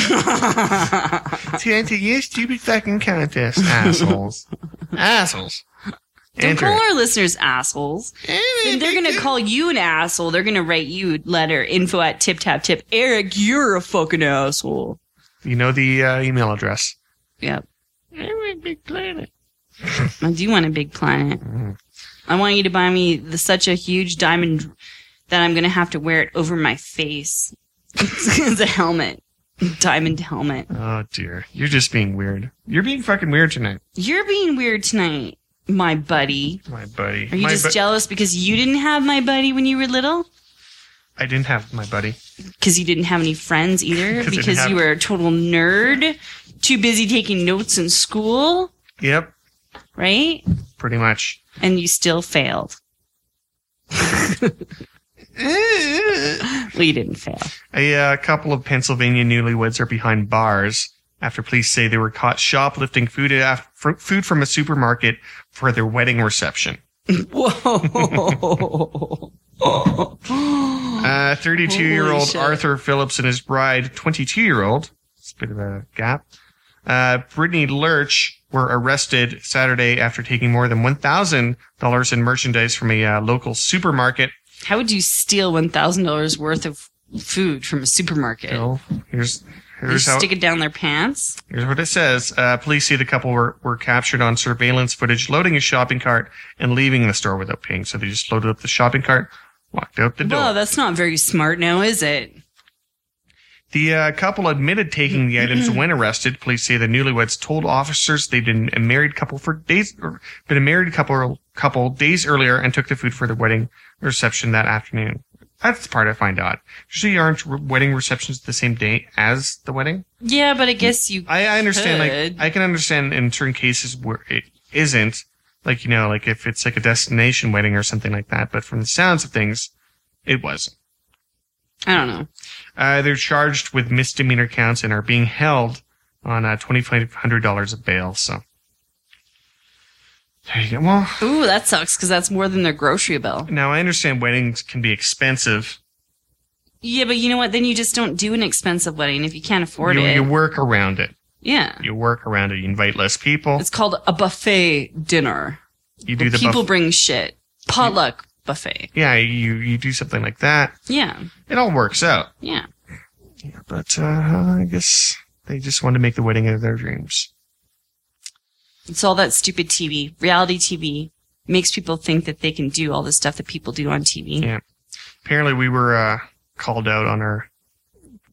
A: to enter your stupid fucking contest, assholes. assholes.
B: Don't
A: Enter
B: call
A: it.
B: our listeners assholes. Then they're going to call you an asshole. They're going to write you a letter, info at tip tap tip. Eric, you're a fucking asshole.
A: You know the uh, email address.
B: Yep.
A: I want a big planet.
B: I do want a big planet. I want you to buy me the, such a huge diamond that I'm going to have to wear it over my face. It's a helmet. Diamond helmet.
A: Oh, dear. You're just being weird. You're being fucking weird tonight,
B: You're being weird tonight, my buddy.
A: my buddy.
B: Are you
A: my
B: just
A: bu-
B: jealous because you didn't have my buddy when you were little?
A: I didn't have my buddy.
B: Because you didn't have any friends either?
A: 'Cause I didn't
B: Because
A: have-
B: you were a total nerd? Too busy taking notes in school?
A: Yep,
B: Right?
A: pretty much.
B: And you still failed. Well, you didn't fail.
A: A uh, couple of Pennsylvania newlyweds are behind bars after police say they were caught shoplifting food, af- fr- food from a supermarket for their wedding reception.
B: Whoa.
A: Uh, thirty-two-year-old
B: Holy shit.
A: Arthur Phillips and his bride, twenty-two-year-old, it's a bit of a gap, uh, Brittany Lurch, were arrested Saturday after taking more than one thousand dollars in merchandise from a uh, local supermarket.
B: How would you steal one thousand dollars worth of food from a supermarket?
A: So here's
B: They
A: here's how
B: stick it down their pants?
A: here's what it says. Uh, police say the couple were, were captured on surveillance footage loading a shopping cart and leaving the store without paying. So they just loaded up the shopping cart, walked out the door.
B: Well, that's not very smart now, is it?
A: The uh, couple admitted taking the items when arrested. Police say the newlyweds told officers they'd been a married couple for days, or been a married couple couple days earlier, and took the food for their wedding reception that afternoon. That's the part I find odd. Usually, aren't re- wedding receptions the same day as the wedding?
B: Yeah, but I guess you
A: I, I understand.
B: could.
A: Like, I can understand in certain cases where it isn't. Like, you know, like if it's like a destination wedding or something like that. But from the sounds of things, it wasn't.
B: I don't know.
A: Uh, they're charged with misdemeanor counts and are being held on uh, twenty-five hundred dollars of bail. So there you go. Well,
B: Ooh, that sucks because that's more than their grocery bill.
A: now I understand weddings can be expensive.
B: Yeah, but you know what? Then you just don't do an expensive wedding if you can't afford
A: You,
B: it.
A: you work around it.
B: Yeah.
A: You work around it. You invite less people.
B: It's called a buffet dinner.
A: You do the
B: People
A: buff-
B: bring shit. Potluck buffet.
A: yeah. You you do something like that.
B: Yeah.
A: It all works out.
B: Yeah.
A: Yeah, but uh, I guess they just wanted to make the wedding of their dreams.
B: It's all that stupid T V. Reality T V makes people think that they can do all the stuff that people do on T V.
A: Yeah. Apparently, we were uh, called out on our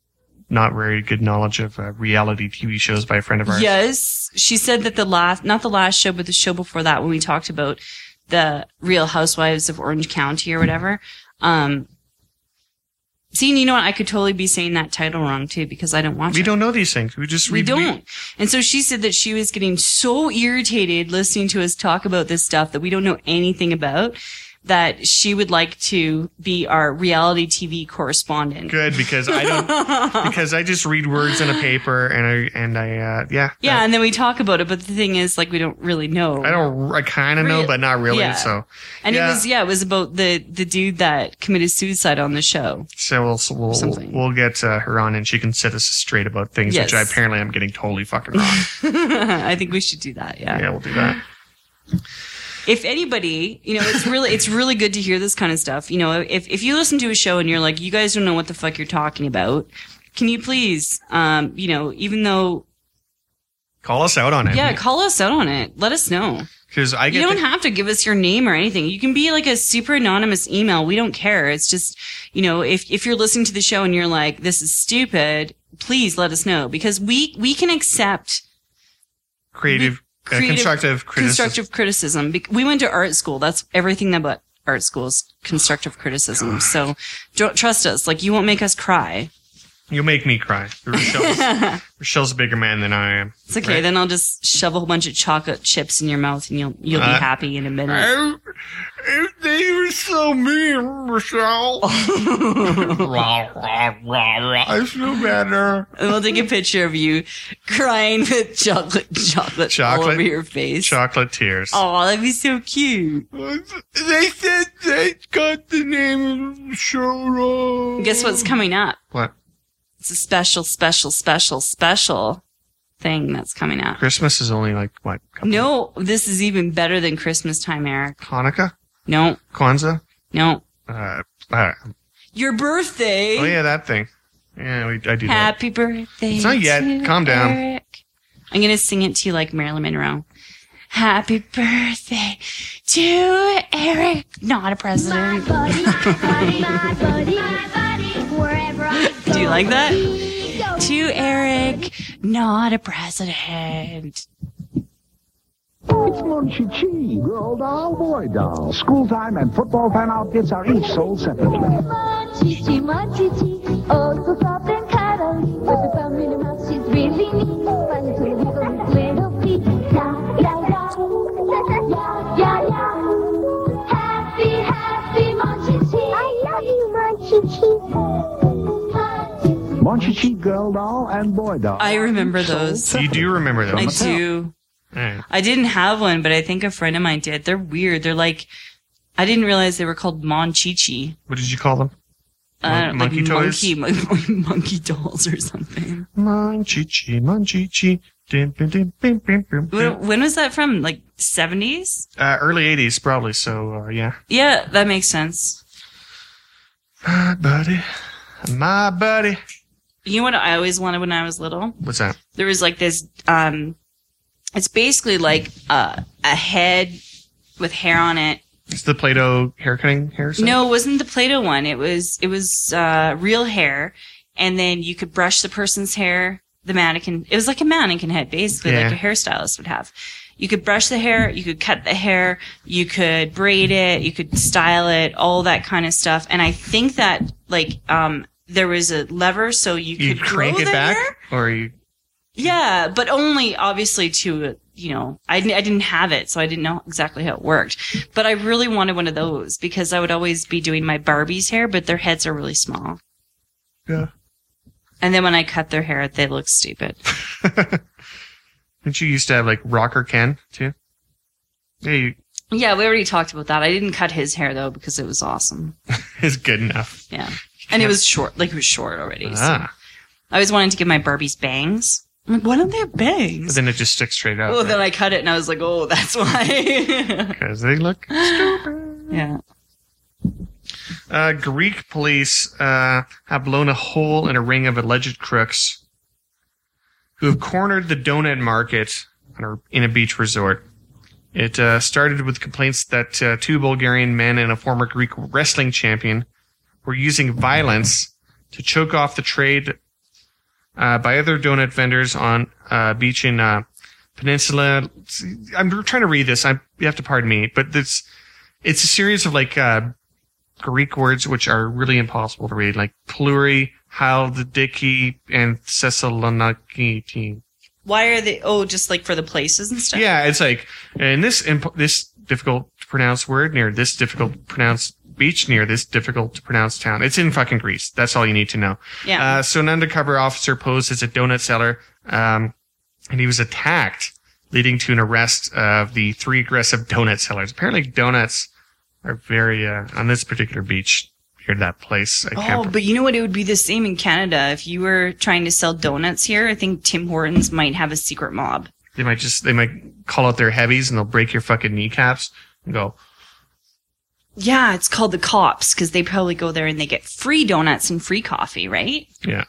A: not very good knowledge of uh, reality T V shows by a friend of ours.
B: Yes. She said that the last, not the last show, but the show before that, when we talked about the Real Housewives of Orange County or whatever. Um, see, you know what? I could totally be saying that title wrong too, because I don't watch
A: We
B: it.
A: don't know these things. We just
B: We
A: read.
B: don't. And so she said that she was getting so irritated listening to us talk about this stuff that we don't know anything about, that she would like to be our reality T V correspondent.
A: Good, because I don't, because I just read words in a paper and I, and I, uh, yeah.
B: Yeah,
A: that-
B: and then we talk about it, but the thing is, like, we don't really know.
A: I don't, I kind of know,
B: Real-
A: but not really.
B: yeah.
A: So,
B: And
A: yeah.
B: it was, yeah, it was about the, the dude that committed suicide on the show.
A: So we'll, so we'll,
B: Something.
A: we'll get uh, her on and she can set us straight about things,
B: Yes.
A: which I apparently am getting totally fucking wrong.
B: I think we should do that, yeah.
A: Yeah, we'll do that.
B: If anybody, you know, it's really, it's really good to hear this kind of stuff. You know, if, if you listen to a show and you're like, you guys don't know what the fuck you're talking about, can you please, um, you know, even though,
A: Call us out on it.
B: yeah, call us out on it. Let us know.
A: Because I
B: You
A: get
B: don't
A: the-
B: have to give us your name or anything. You can be like a super anonymous email. We don't care. It's just, you know, if, if you're listening to the show and you're like, this is stupid, please let us know, because we, we can accept
A: creative, uh,
B: creative-
A: constructive criticism.
B: constructive criticism. Bec- We went to art school. That's everything that but art school is constructive criticism. So don't trust us. Like, you won't make us cry.
A: You'll make me cry. Rochelle's, Rochelle's a bigger man than I am.
B: It's okay.
A: Right?
B: Then I'll just shove a whole bunch of chocolate chips in your mouth and you'll, you'll be
A: Uh,
B: happy in a minute.
A: I, they were so mean, Rochelle. Rah, rah, rah, rah. I feel better.
B: And we'll take a picture of you crying with chocolate, chocolate, all
A: Chocolate-
B: over your face.
A: Chocolate tears.
B: Oh, that'd be so cute.
A: They said they got the name of the show wrong.
B: Guess what's coming up?
A: What?
B: It's a special, special, special, special thing that's coming up.
A: Christmas is only like, what? couple-
B: No, this is even better than Christmas time, Eric.
A: Hanukkah?
B: No,
A: Kwanzaa?
B: no.
A: Uh, uh,
B: Your birthday.
A: oh yeah, that thing. Yeah, we, I do that.
B: Happy birthday.
A: It's not yet.
B: to
A: Calm down.
B: Eric. I'm going to sing it to you like Marilyn Monroe. Happy birthday to Eric. Not a
C: My
B: president.
C: buddy, my buddy, my buddy, my buddy. Wherever I go,
B: Do you like that?
C: he goes.
B: To Eric, not a president.
F: It's Munchie Chi, girl doll, boy doll. School time and football fan outfits are each sold separately.
C: Munchie, munchie, munchie, oh so soft and cuddly. With the thumb in her mouth, she's really neat. Fun to wiggle with little feet. Yeah, yeah, yeah, yeah, yeah. Happy, happy Munchie Chi. I love you, Munchie Chi.
F: Munchie Chi, girl doll and boy doll.
B: I remember
F: Each sold
B: those.
A: So you do remember
B: I
A: those?
B: do.
A: Yeah.
B: I didn't have one, but I think a friend of mine did. They're weird. They're like, I didn't realize they were called Monchichi.
A: What did you call them?
B: I don't know,
A: Monkey
B: like
A: toys?
B: monkey, monkey dolls or something.
A: Munchichi, munchichi. Dim, dim, dim, bim, bim, bim,
B: When,
A: bim.
B: when was that from? Like seventies?
A: Uh, early eighties, probably. So, uh, yeah.
B: Yeah, that makes sense.
A: My buddy. My buddy.
B: You know what I always wanted when I was little?
A: What's that?
B: There was like this, um, it's basically like uh, a head with hair on it.
A: It's the Play-Doh haircutting hair set?
B: No, it wasn't the Play-Doh one. It was, it was, uh, real hair. And then you could brush the person's hair, the mannequin. It was like a mannequin head, basically,
A: Yeah.
B: like a hairstylist would have. You could brush the hair, you could cut the hair, you could braid it, you could style it, all that kind of stuff. And I think that, like, um, there was a lever so you
A: You
B: could
A: crank
B: grow
A: it
B: the
A: back?
B: hair.
A: Or you...
B: Yeah, but only obviously to, you know, I, I didn't have it, so I didn't know exactly how it worked. But I really wanted one of those because I would always be doing my Barbie's hair, but their heads are really small.
A: Yeah.
B: And then when I cut their hair, they look stupid.
A: Didn't you used to have, like, Rocker Ken, too? Yeah, you...
B: Yeah, we already talked about that. I didn't cut his hair though because it was awesome.
A: It's good enough.
B: Yeah. And it was short, like it was short already. So.
A: Ah.
B: I always wanted to give my Barbies bangs. I'm like, why don't they have
A: But
B: bangs?
A: then it just sticks straight out.
B: Oh, then I cut it and I was like, oh, that's why.
A: Because they look stupid.
B: Yeah.
A: Uh, Greek police uh, have blown a hole in a ring of alleged crooks who have cornered the donut market on a, in a beach resort. It uh, started with complaints that uh, two Bulgarian men and a former Greek wrestling champion were using violence to choke off the trade uh, by other donut vendors on a beach in uh, Peninsula. I'm trying to read this. I, you have to pardon me, but this it's a series of like uh, Greek words which are really impossible to read, like Pluri, Haldiki, and Thessaloniki.
B: Why are they? Oh, just like for the places and stuff.
A: Yeah, it's like and this imp- this difficult to pronounce word near this difficult to pronounce beach near this difficult to pronounce town. It's in fucking Greece. That's all you need to know.
B: Yeah.
A: Uh, so an undercover officer posed as a donut seller, um, and he was attacked, leading to an arrest of the three aggressive donut sellers. Apparently, donuts are very uh, on this particular beach. Near that place. I
B: Oh,
A: can't
B: but you know what? It would be the same in Canada. If you were trying to sell donuts here, I think Tim Hortons might have a secret mob.
A: They might just, they might call out their heavies and they'll break your fucking kneecaps and go,
B: Yeah, it's called the cops because they probably go there and they get free donuts and free coffee, right?
A: yeah.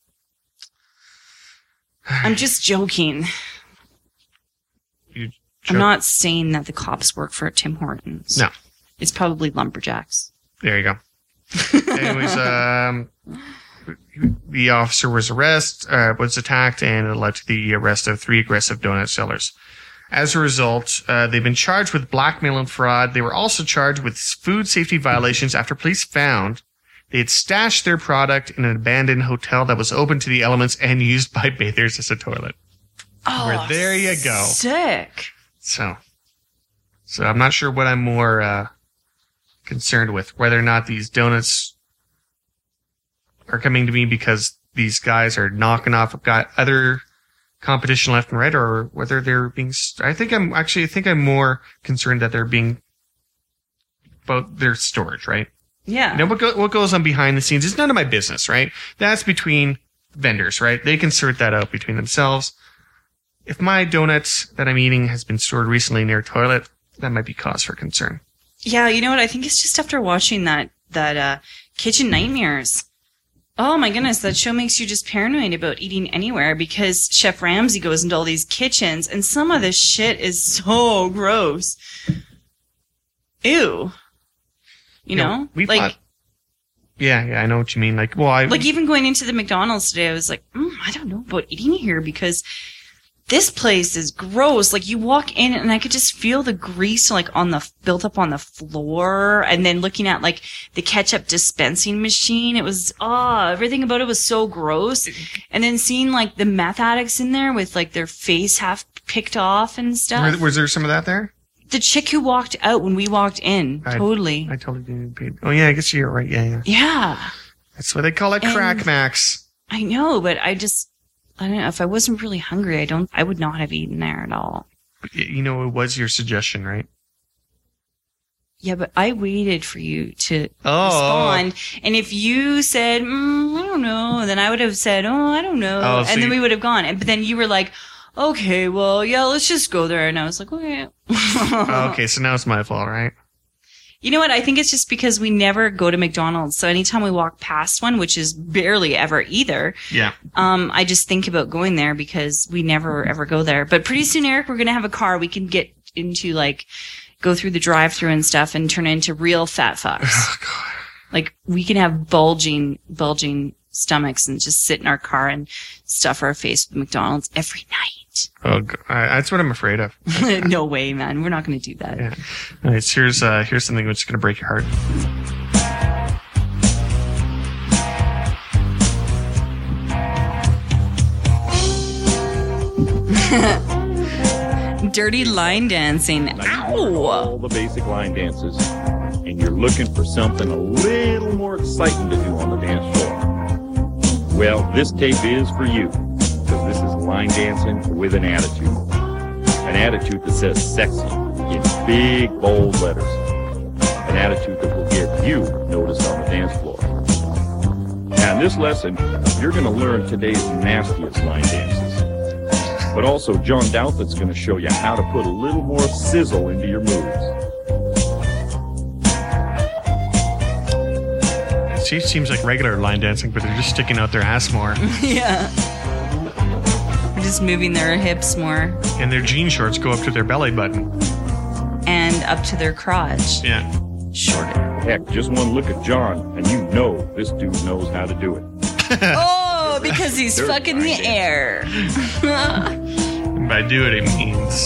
B: I'm just joking.
A: You
B: I'm
A: joke-
B: not saying that the cops work for Tim Hortons.
A: No.
B: It's probably lumberjacks.
A: There you go. Anyways, um, the officer was arrested, uh, was attacked, and it led to the arrest of three aggressive donut sellers. As a result, uh, they've been charged with blackmail and fraud. They were also charged with food safety violations after police found they had stashed their product in an abandoned hotel that was open to the elements and used by bathers as a toilet.
B: Oh,
A: Where there you go.
B: Sick.
A: So, so I'm not sure what I'm more uh, concerned with, whether or not these donuts are coming to me because these guys are knocking off got other competition left and right, or whether they're being. St- I think I'm actually. I think I'm more concerned that they're being about their storage, right?
B: Yeah.
A: You know what, go- what goes on behind the scenes is none of my business, right? That's between vendors, right? They can sort that out between themselves. If my donuts that I'm eating has been stored recently near a toilet, that might be cause for concern.
B: Yeah, you know what? I think it's just after watching that that uh, Kitchen Nightmares. Oh my goodness, that show makes you just paranoid about eating anywhere because Chef Ramsay goes into all these kitchens and some of this shit is so gross. Ew. You
A: Yeah,
B: know?
A: we
B: like
A: bought- Yeah, yeah, I know what you mean. Like, well, I
B: like even going into the McDonald's today, I was like, mm, I don't know about eating here because this place is gross. Like you walk in and I could just feel the grease like on the built up on the floor. And then looking at like the ketchup dispensing machine, it was oh, everything about it was so gross. And then seeing like the meth addicts in there with like their face half picked off and stuff.
A: was, was there some of that there?
B: The chick who walked out when we walked in,
A: I-
B: totally.
A: I totally didn't pay. Oh yeah, I guess you're right. Yeah, yeah.
B: yeah,
A: That's what they call it,
B: And-
A: crack max.
B: I know, but I just. I don't know. If I wasn't really hungry, I don't. I would not have eaten there at all.
A: You know, it was your suggestion, right?
B: Yeah, but I waited for you to
A: Oh.
B: respond. And if you said, mm, I don't know, then I would have said, oh, I don't know.
A: Oh, so
B: and then
A: you-
B: we would have gone. And, but then you were like, okay, well, yeah, let's just go there. And I was like, okay.
A: Oh, okay, so now it's my fault, right?
B: You know what? I think it's just because we never go to McDonald's. So anytime we walk past one, which is barely ever either,
A: Yeah.
B: um, I just think about going there because we never ever go there. But pretty soon, Eric, we're going to have a car. We can get into like, go through the drive through and stuff and turn into real fat fucks.
A: Oh, God.
B: Like we can have bulging, bulging stomachs and just sit in our car and stuff our face with McDonald's every night.
A: Oh, God. I, that's what I'm afraid of.
B: No way, man. We're not going to do that.
A: Yeah. All right, so here's, uh, here's something which is going to break your heart.
B: Dirty line dancing.
G: Now you learned
B: Ow!
G: all the basic line dances, and you're looking for something a little more exciting to do on the dance floor. Well, this tape is for you, because this is line dancing with an attitude. An attitude that says sexy in big, bold letters. An attitude that will get you noticed on the dance floor. Now, in this lesson, you're going to learn today's nastiest line dances. But also, John Douthit's going to show you how to put a little more sizzle into your moves.
A: See, it seems like regular line dancing, but they're just sticking out their ass more.
B: Yeah. We're just moving their hips more
A: And their jean shorts go up to their belly button.
B: and up to their crotch.
A: Yeah.
B: Shorter.
G: Heck, just one look at John, and you know this dude knows how to do it.
B: Oh, because he's
G: Dirty
B: fucking the
G: line
B: air.
A: And by do it, he means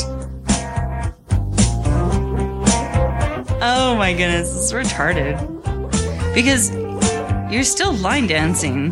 B: Oh my goodness, this is retarded. Because you're still line dancing.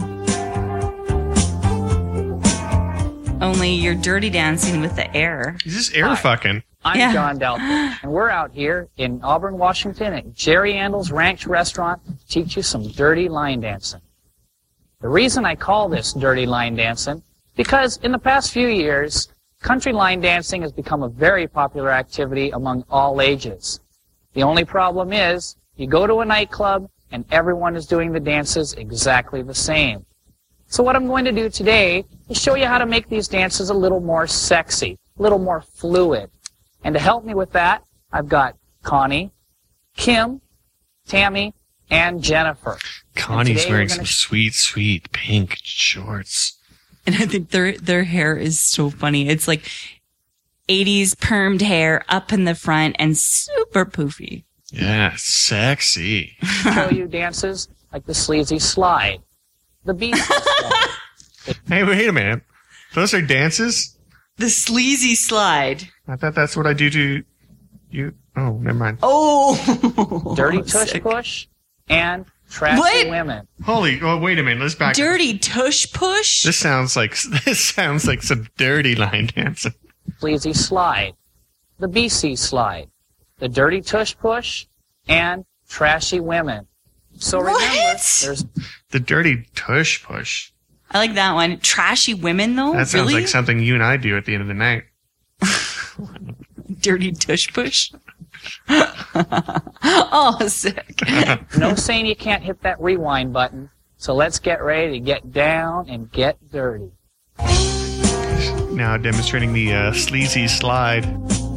B: Only you're dirty dancing with the air.
A: he's just air
H: Hi.
A: fucking.
H: I'm
B: Yeah.
H: John Dalton, and we're out here in Auburn, Washington at Jerry Andel's Ranch Restaurant to teach you some dirty line dancing. The reason I call this dirty line dancing, because in the past few years, country line dancing has become a very popular activity among all ages. The only problem is, you go to a nightclub and everyone is doing the dances exactly the same. So what I'm going to do today is show you how to make these dances a little more sexy, a little more fluid. And to help me with that, I've got Connie, Kim, Tammy, and Jennifer.
A: Connie's
H: today
A: wearing
H: we're
A: some
H: gonna-
A: sweet, sweet pink shorts.
B: And I think their their hair is so funny. It's like eighties permed hair up in the front and super poofy.
A: Yeah, sexy.
H: Show you dances like the sleazy slide, the beat slide,
A: Hey, wait a minute. Those are dances?
B: The sleazy slide.
A: I thought that's what I do to you. Oh, never mind.
B: Oh,
H: dirty tush
B: sick.
H: push, and trashy
B: What?
H: women.
A: Holy! Oh, wait a minute. Let's back.
B: Dirty tush push.
A: This sounds like this sounds like some dirty line dancing.
H: Sleazy slide, the B C slide, the dirty tush push, and trashy women. So remember,
B: What?
H: there's
A: The dirty tush push.
B: I like that one. Trashy women though.
A: That sounds
B: really?
A: like something you and I do at the end of the night.
B: Dirty tush push. Oh, sick.
H: no saying you can't hit that rewind button. So let's get ready to get down and get dirty.
A: Now demonstrating the uh, sleazy slide.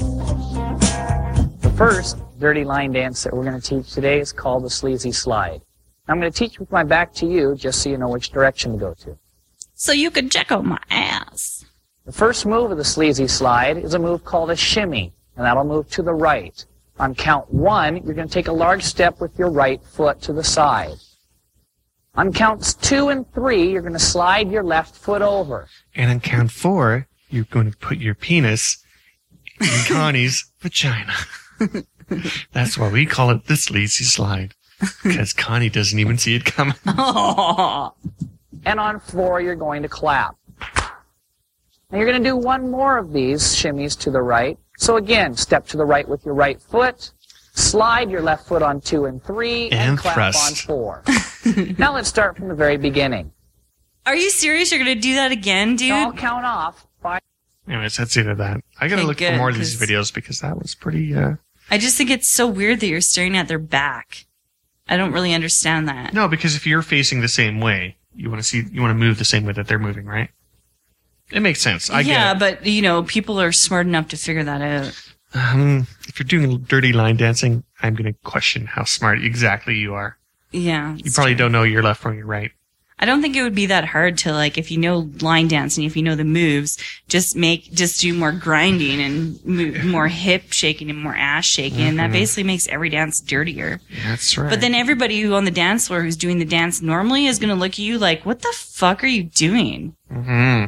H: The first dirty line dance that we're going to teach today is called the sleazy slide. I'm going to teach with my back to you just so you know which direction to go to.
B: So you can check out my ass.
H: The first move of the sleazy slide is a move called a shimmy, and that'll move to the right. On count one, you're going to take a large step with your right foot to the side. On counts two and three, you're going to slide your left foot over.
A: And on count four, you're going to put your penis in Connie's vagina. That's why we call it the sleazy slide. Because Connie doesn't even see it coming.
B: Oh.
H: And on four, you're going to clap. Now you're going to do one more of these shimmies to the right. So again, step to the right with your right foot, slide your left foot on two and three, and,
A: And
H: clap
A: thrust.
H: on four. Now let's start from the very beginning.
B: Are you serious? You're gonna do that again, dude?
H: I'll count off five.
A: Anyways, that's it of that. I gotta
B: Okay,
A: look for
B: good,
A: more of these
B: 'cause-
A: videos because that was pretty, uh...
B: I just think it's so weird that you're staring at their back. I don't really understand that.
A: No, because if you're facing the same way, you want to see, you want to move the same way that they're moving, right? It makes sense. I
B: yeah,
A: get it.
B: but you know, people are smart enough to figure that out.
A: Um, if you're doing dirty line dancing, I'm going to question how smart exactly you are.
B: Yeah.
A: You
B: it's
A: probably
B: true.
A: don't know your left from your right.
B: I don't think it would be that hard to like, if you know line dancing, if you know the moves, just make, just do more grinding and move, more hip shaking and more ass shaking. And that basically makes every dance dirtier.
A: Yeah, that's right.
B: But then everybody who on the dance floor who's doing the dance normally is going to look at you like, what the fuck are you doing?
A: hmm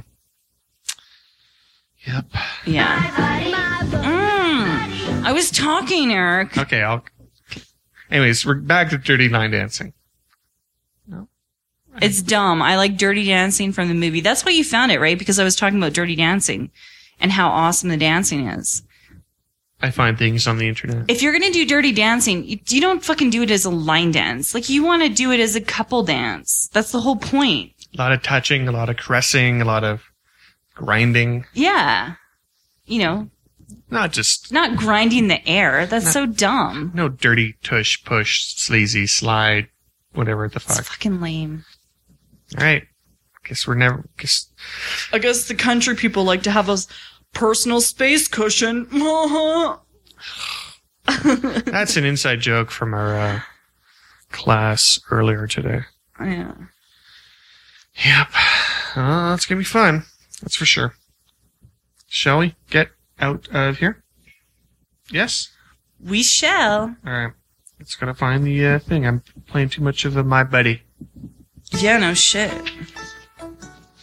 A: Yep.
B: Yeah. Mm, I was talking, Eric.
A: Okay, I'll. Anyways, we're back to dirty line dancing.
B: It's dumb. I like Dirty Dancing from the movie. That's why you found it, right? Because I was talking about Dirty Dancing and how awesome the dancing is.
A: I find things on the internet.
B: If you're going to do Dirty Dancing, you, you don't fucking do it as a line dance. Like, you want to do it as a couple dance. That's the whole point.
A: A lot of touching, a lot of caressing, a lot of grinding.
B: Yeah. You know,
A: Not just
B: not grinding the air. That's so dumb.
A: no dirty tush push sleazy slide, whatever the
B: It's
A: fuck.
B: fucking lame.
A: All right. Guess we're never. Guess
B: I guess the country people like to have a personal space cushion.
A: that's an inside joke from our uh, class earlier today.
B: Yeah.
A: Yep. Uh, it's gonna be fun. That's for sure. Shall we get out of here? Yes.
B: We shall.
A: All right. Let's gotta find the uh, thing. I'm playing too much of a My Buddy.
B: Yeah, no shit.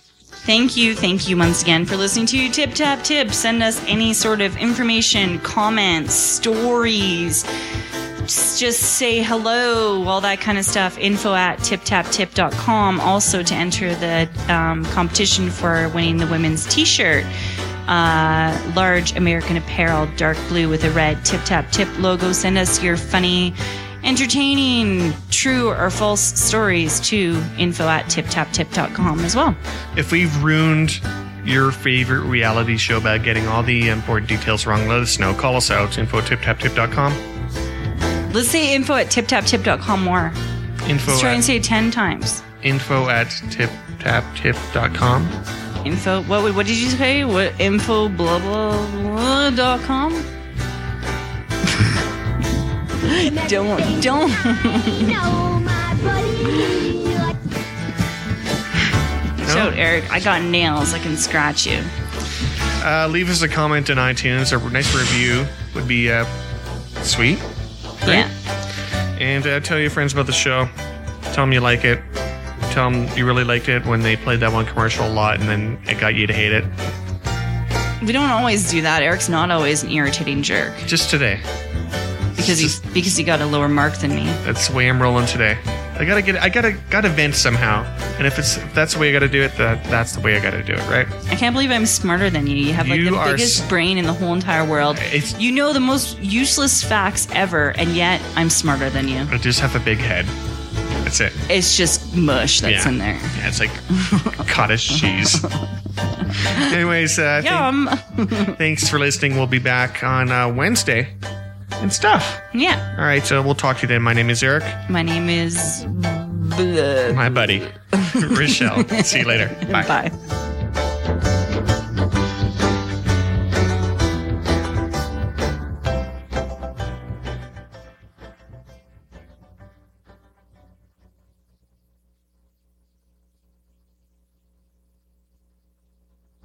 B: Thank you, thank you once again for listening to Tip Tap Tip. Send us any sort of information, comments, stories. Just, just say hello, all that kind of stuff. Info at tip tap tip dot com. Also to enter the um, competition for winning the women's t-shirt. Uh, large American Apparel, dark blue with a red Tip Tap Tip logo. Send us your funny, entertaining, true or false stories to info at tip tap tip dot com as well.
A: If we've ruined your favorite reality show by getting all the important details wrong, let us know. Call us out, info at tip tap tip dot com.
B: Let's say info at tip tap tip dot com more.
A: Info
B: Let's try
A: at,
B: and say it ten times.
A: Info at tip tap tip dot com.
B: Info, what would- what did you say? What info blah blah blah dot com? don't don't.
C: No, my buddy. Like
A: No?
B: So Eric, I got nails. I can scratch you.
A: Uh, leave us a comment in iTunes. A nice review would be uh, sweet.
B: Yeah.
A: And uh, tell your friends about the show. Tell them you like it. Tell them you really liked it when they played that one commercial a lot and then it got you to hate it.
B: We don't always do that. Eric's not always an irritating jerk
A: Just today.
B: because he's because he got a lower mark than me.
A: That's the way I'm rolling today. I gotta get. I gotta gotta vent somehow. And if it's if that's the way I gotta do it, that that's the way I gotta do it, right?
B: I can't believe I'm smarter than you. You have like
A: You
B: the
A: are
B: biggest
A: s-
B: brain in the whole entire world.
A: It's-
B: You know the most useless facts ever, and yet I'm smarter than you.
A: I just have a big head. That's it.
B: It's just mush that's
A: Yeah.
B: in there.
A: Yeah, it's like cottage cheese. Anyways, uh, thank-
B: Yum.
A: thanks for listening. We'll be back on uh, Wednesday and stuff.
B: Yeah.
A: All right, so we'll talk to you then. My name is Eric.
B: My name is. Blah.
A: My buddy, Rochelle. See you later. Bye.
B: Bye.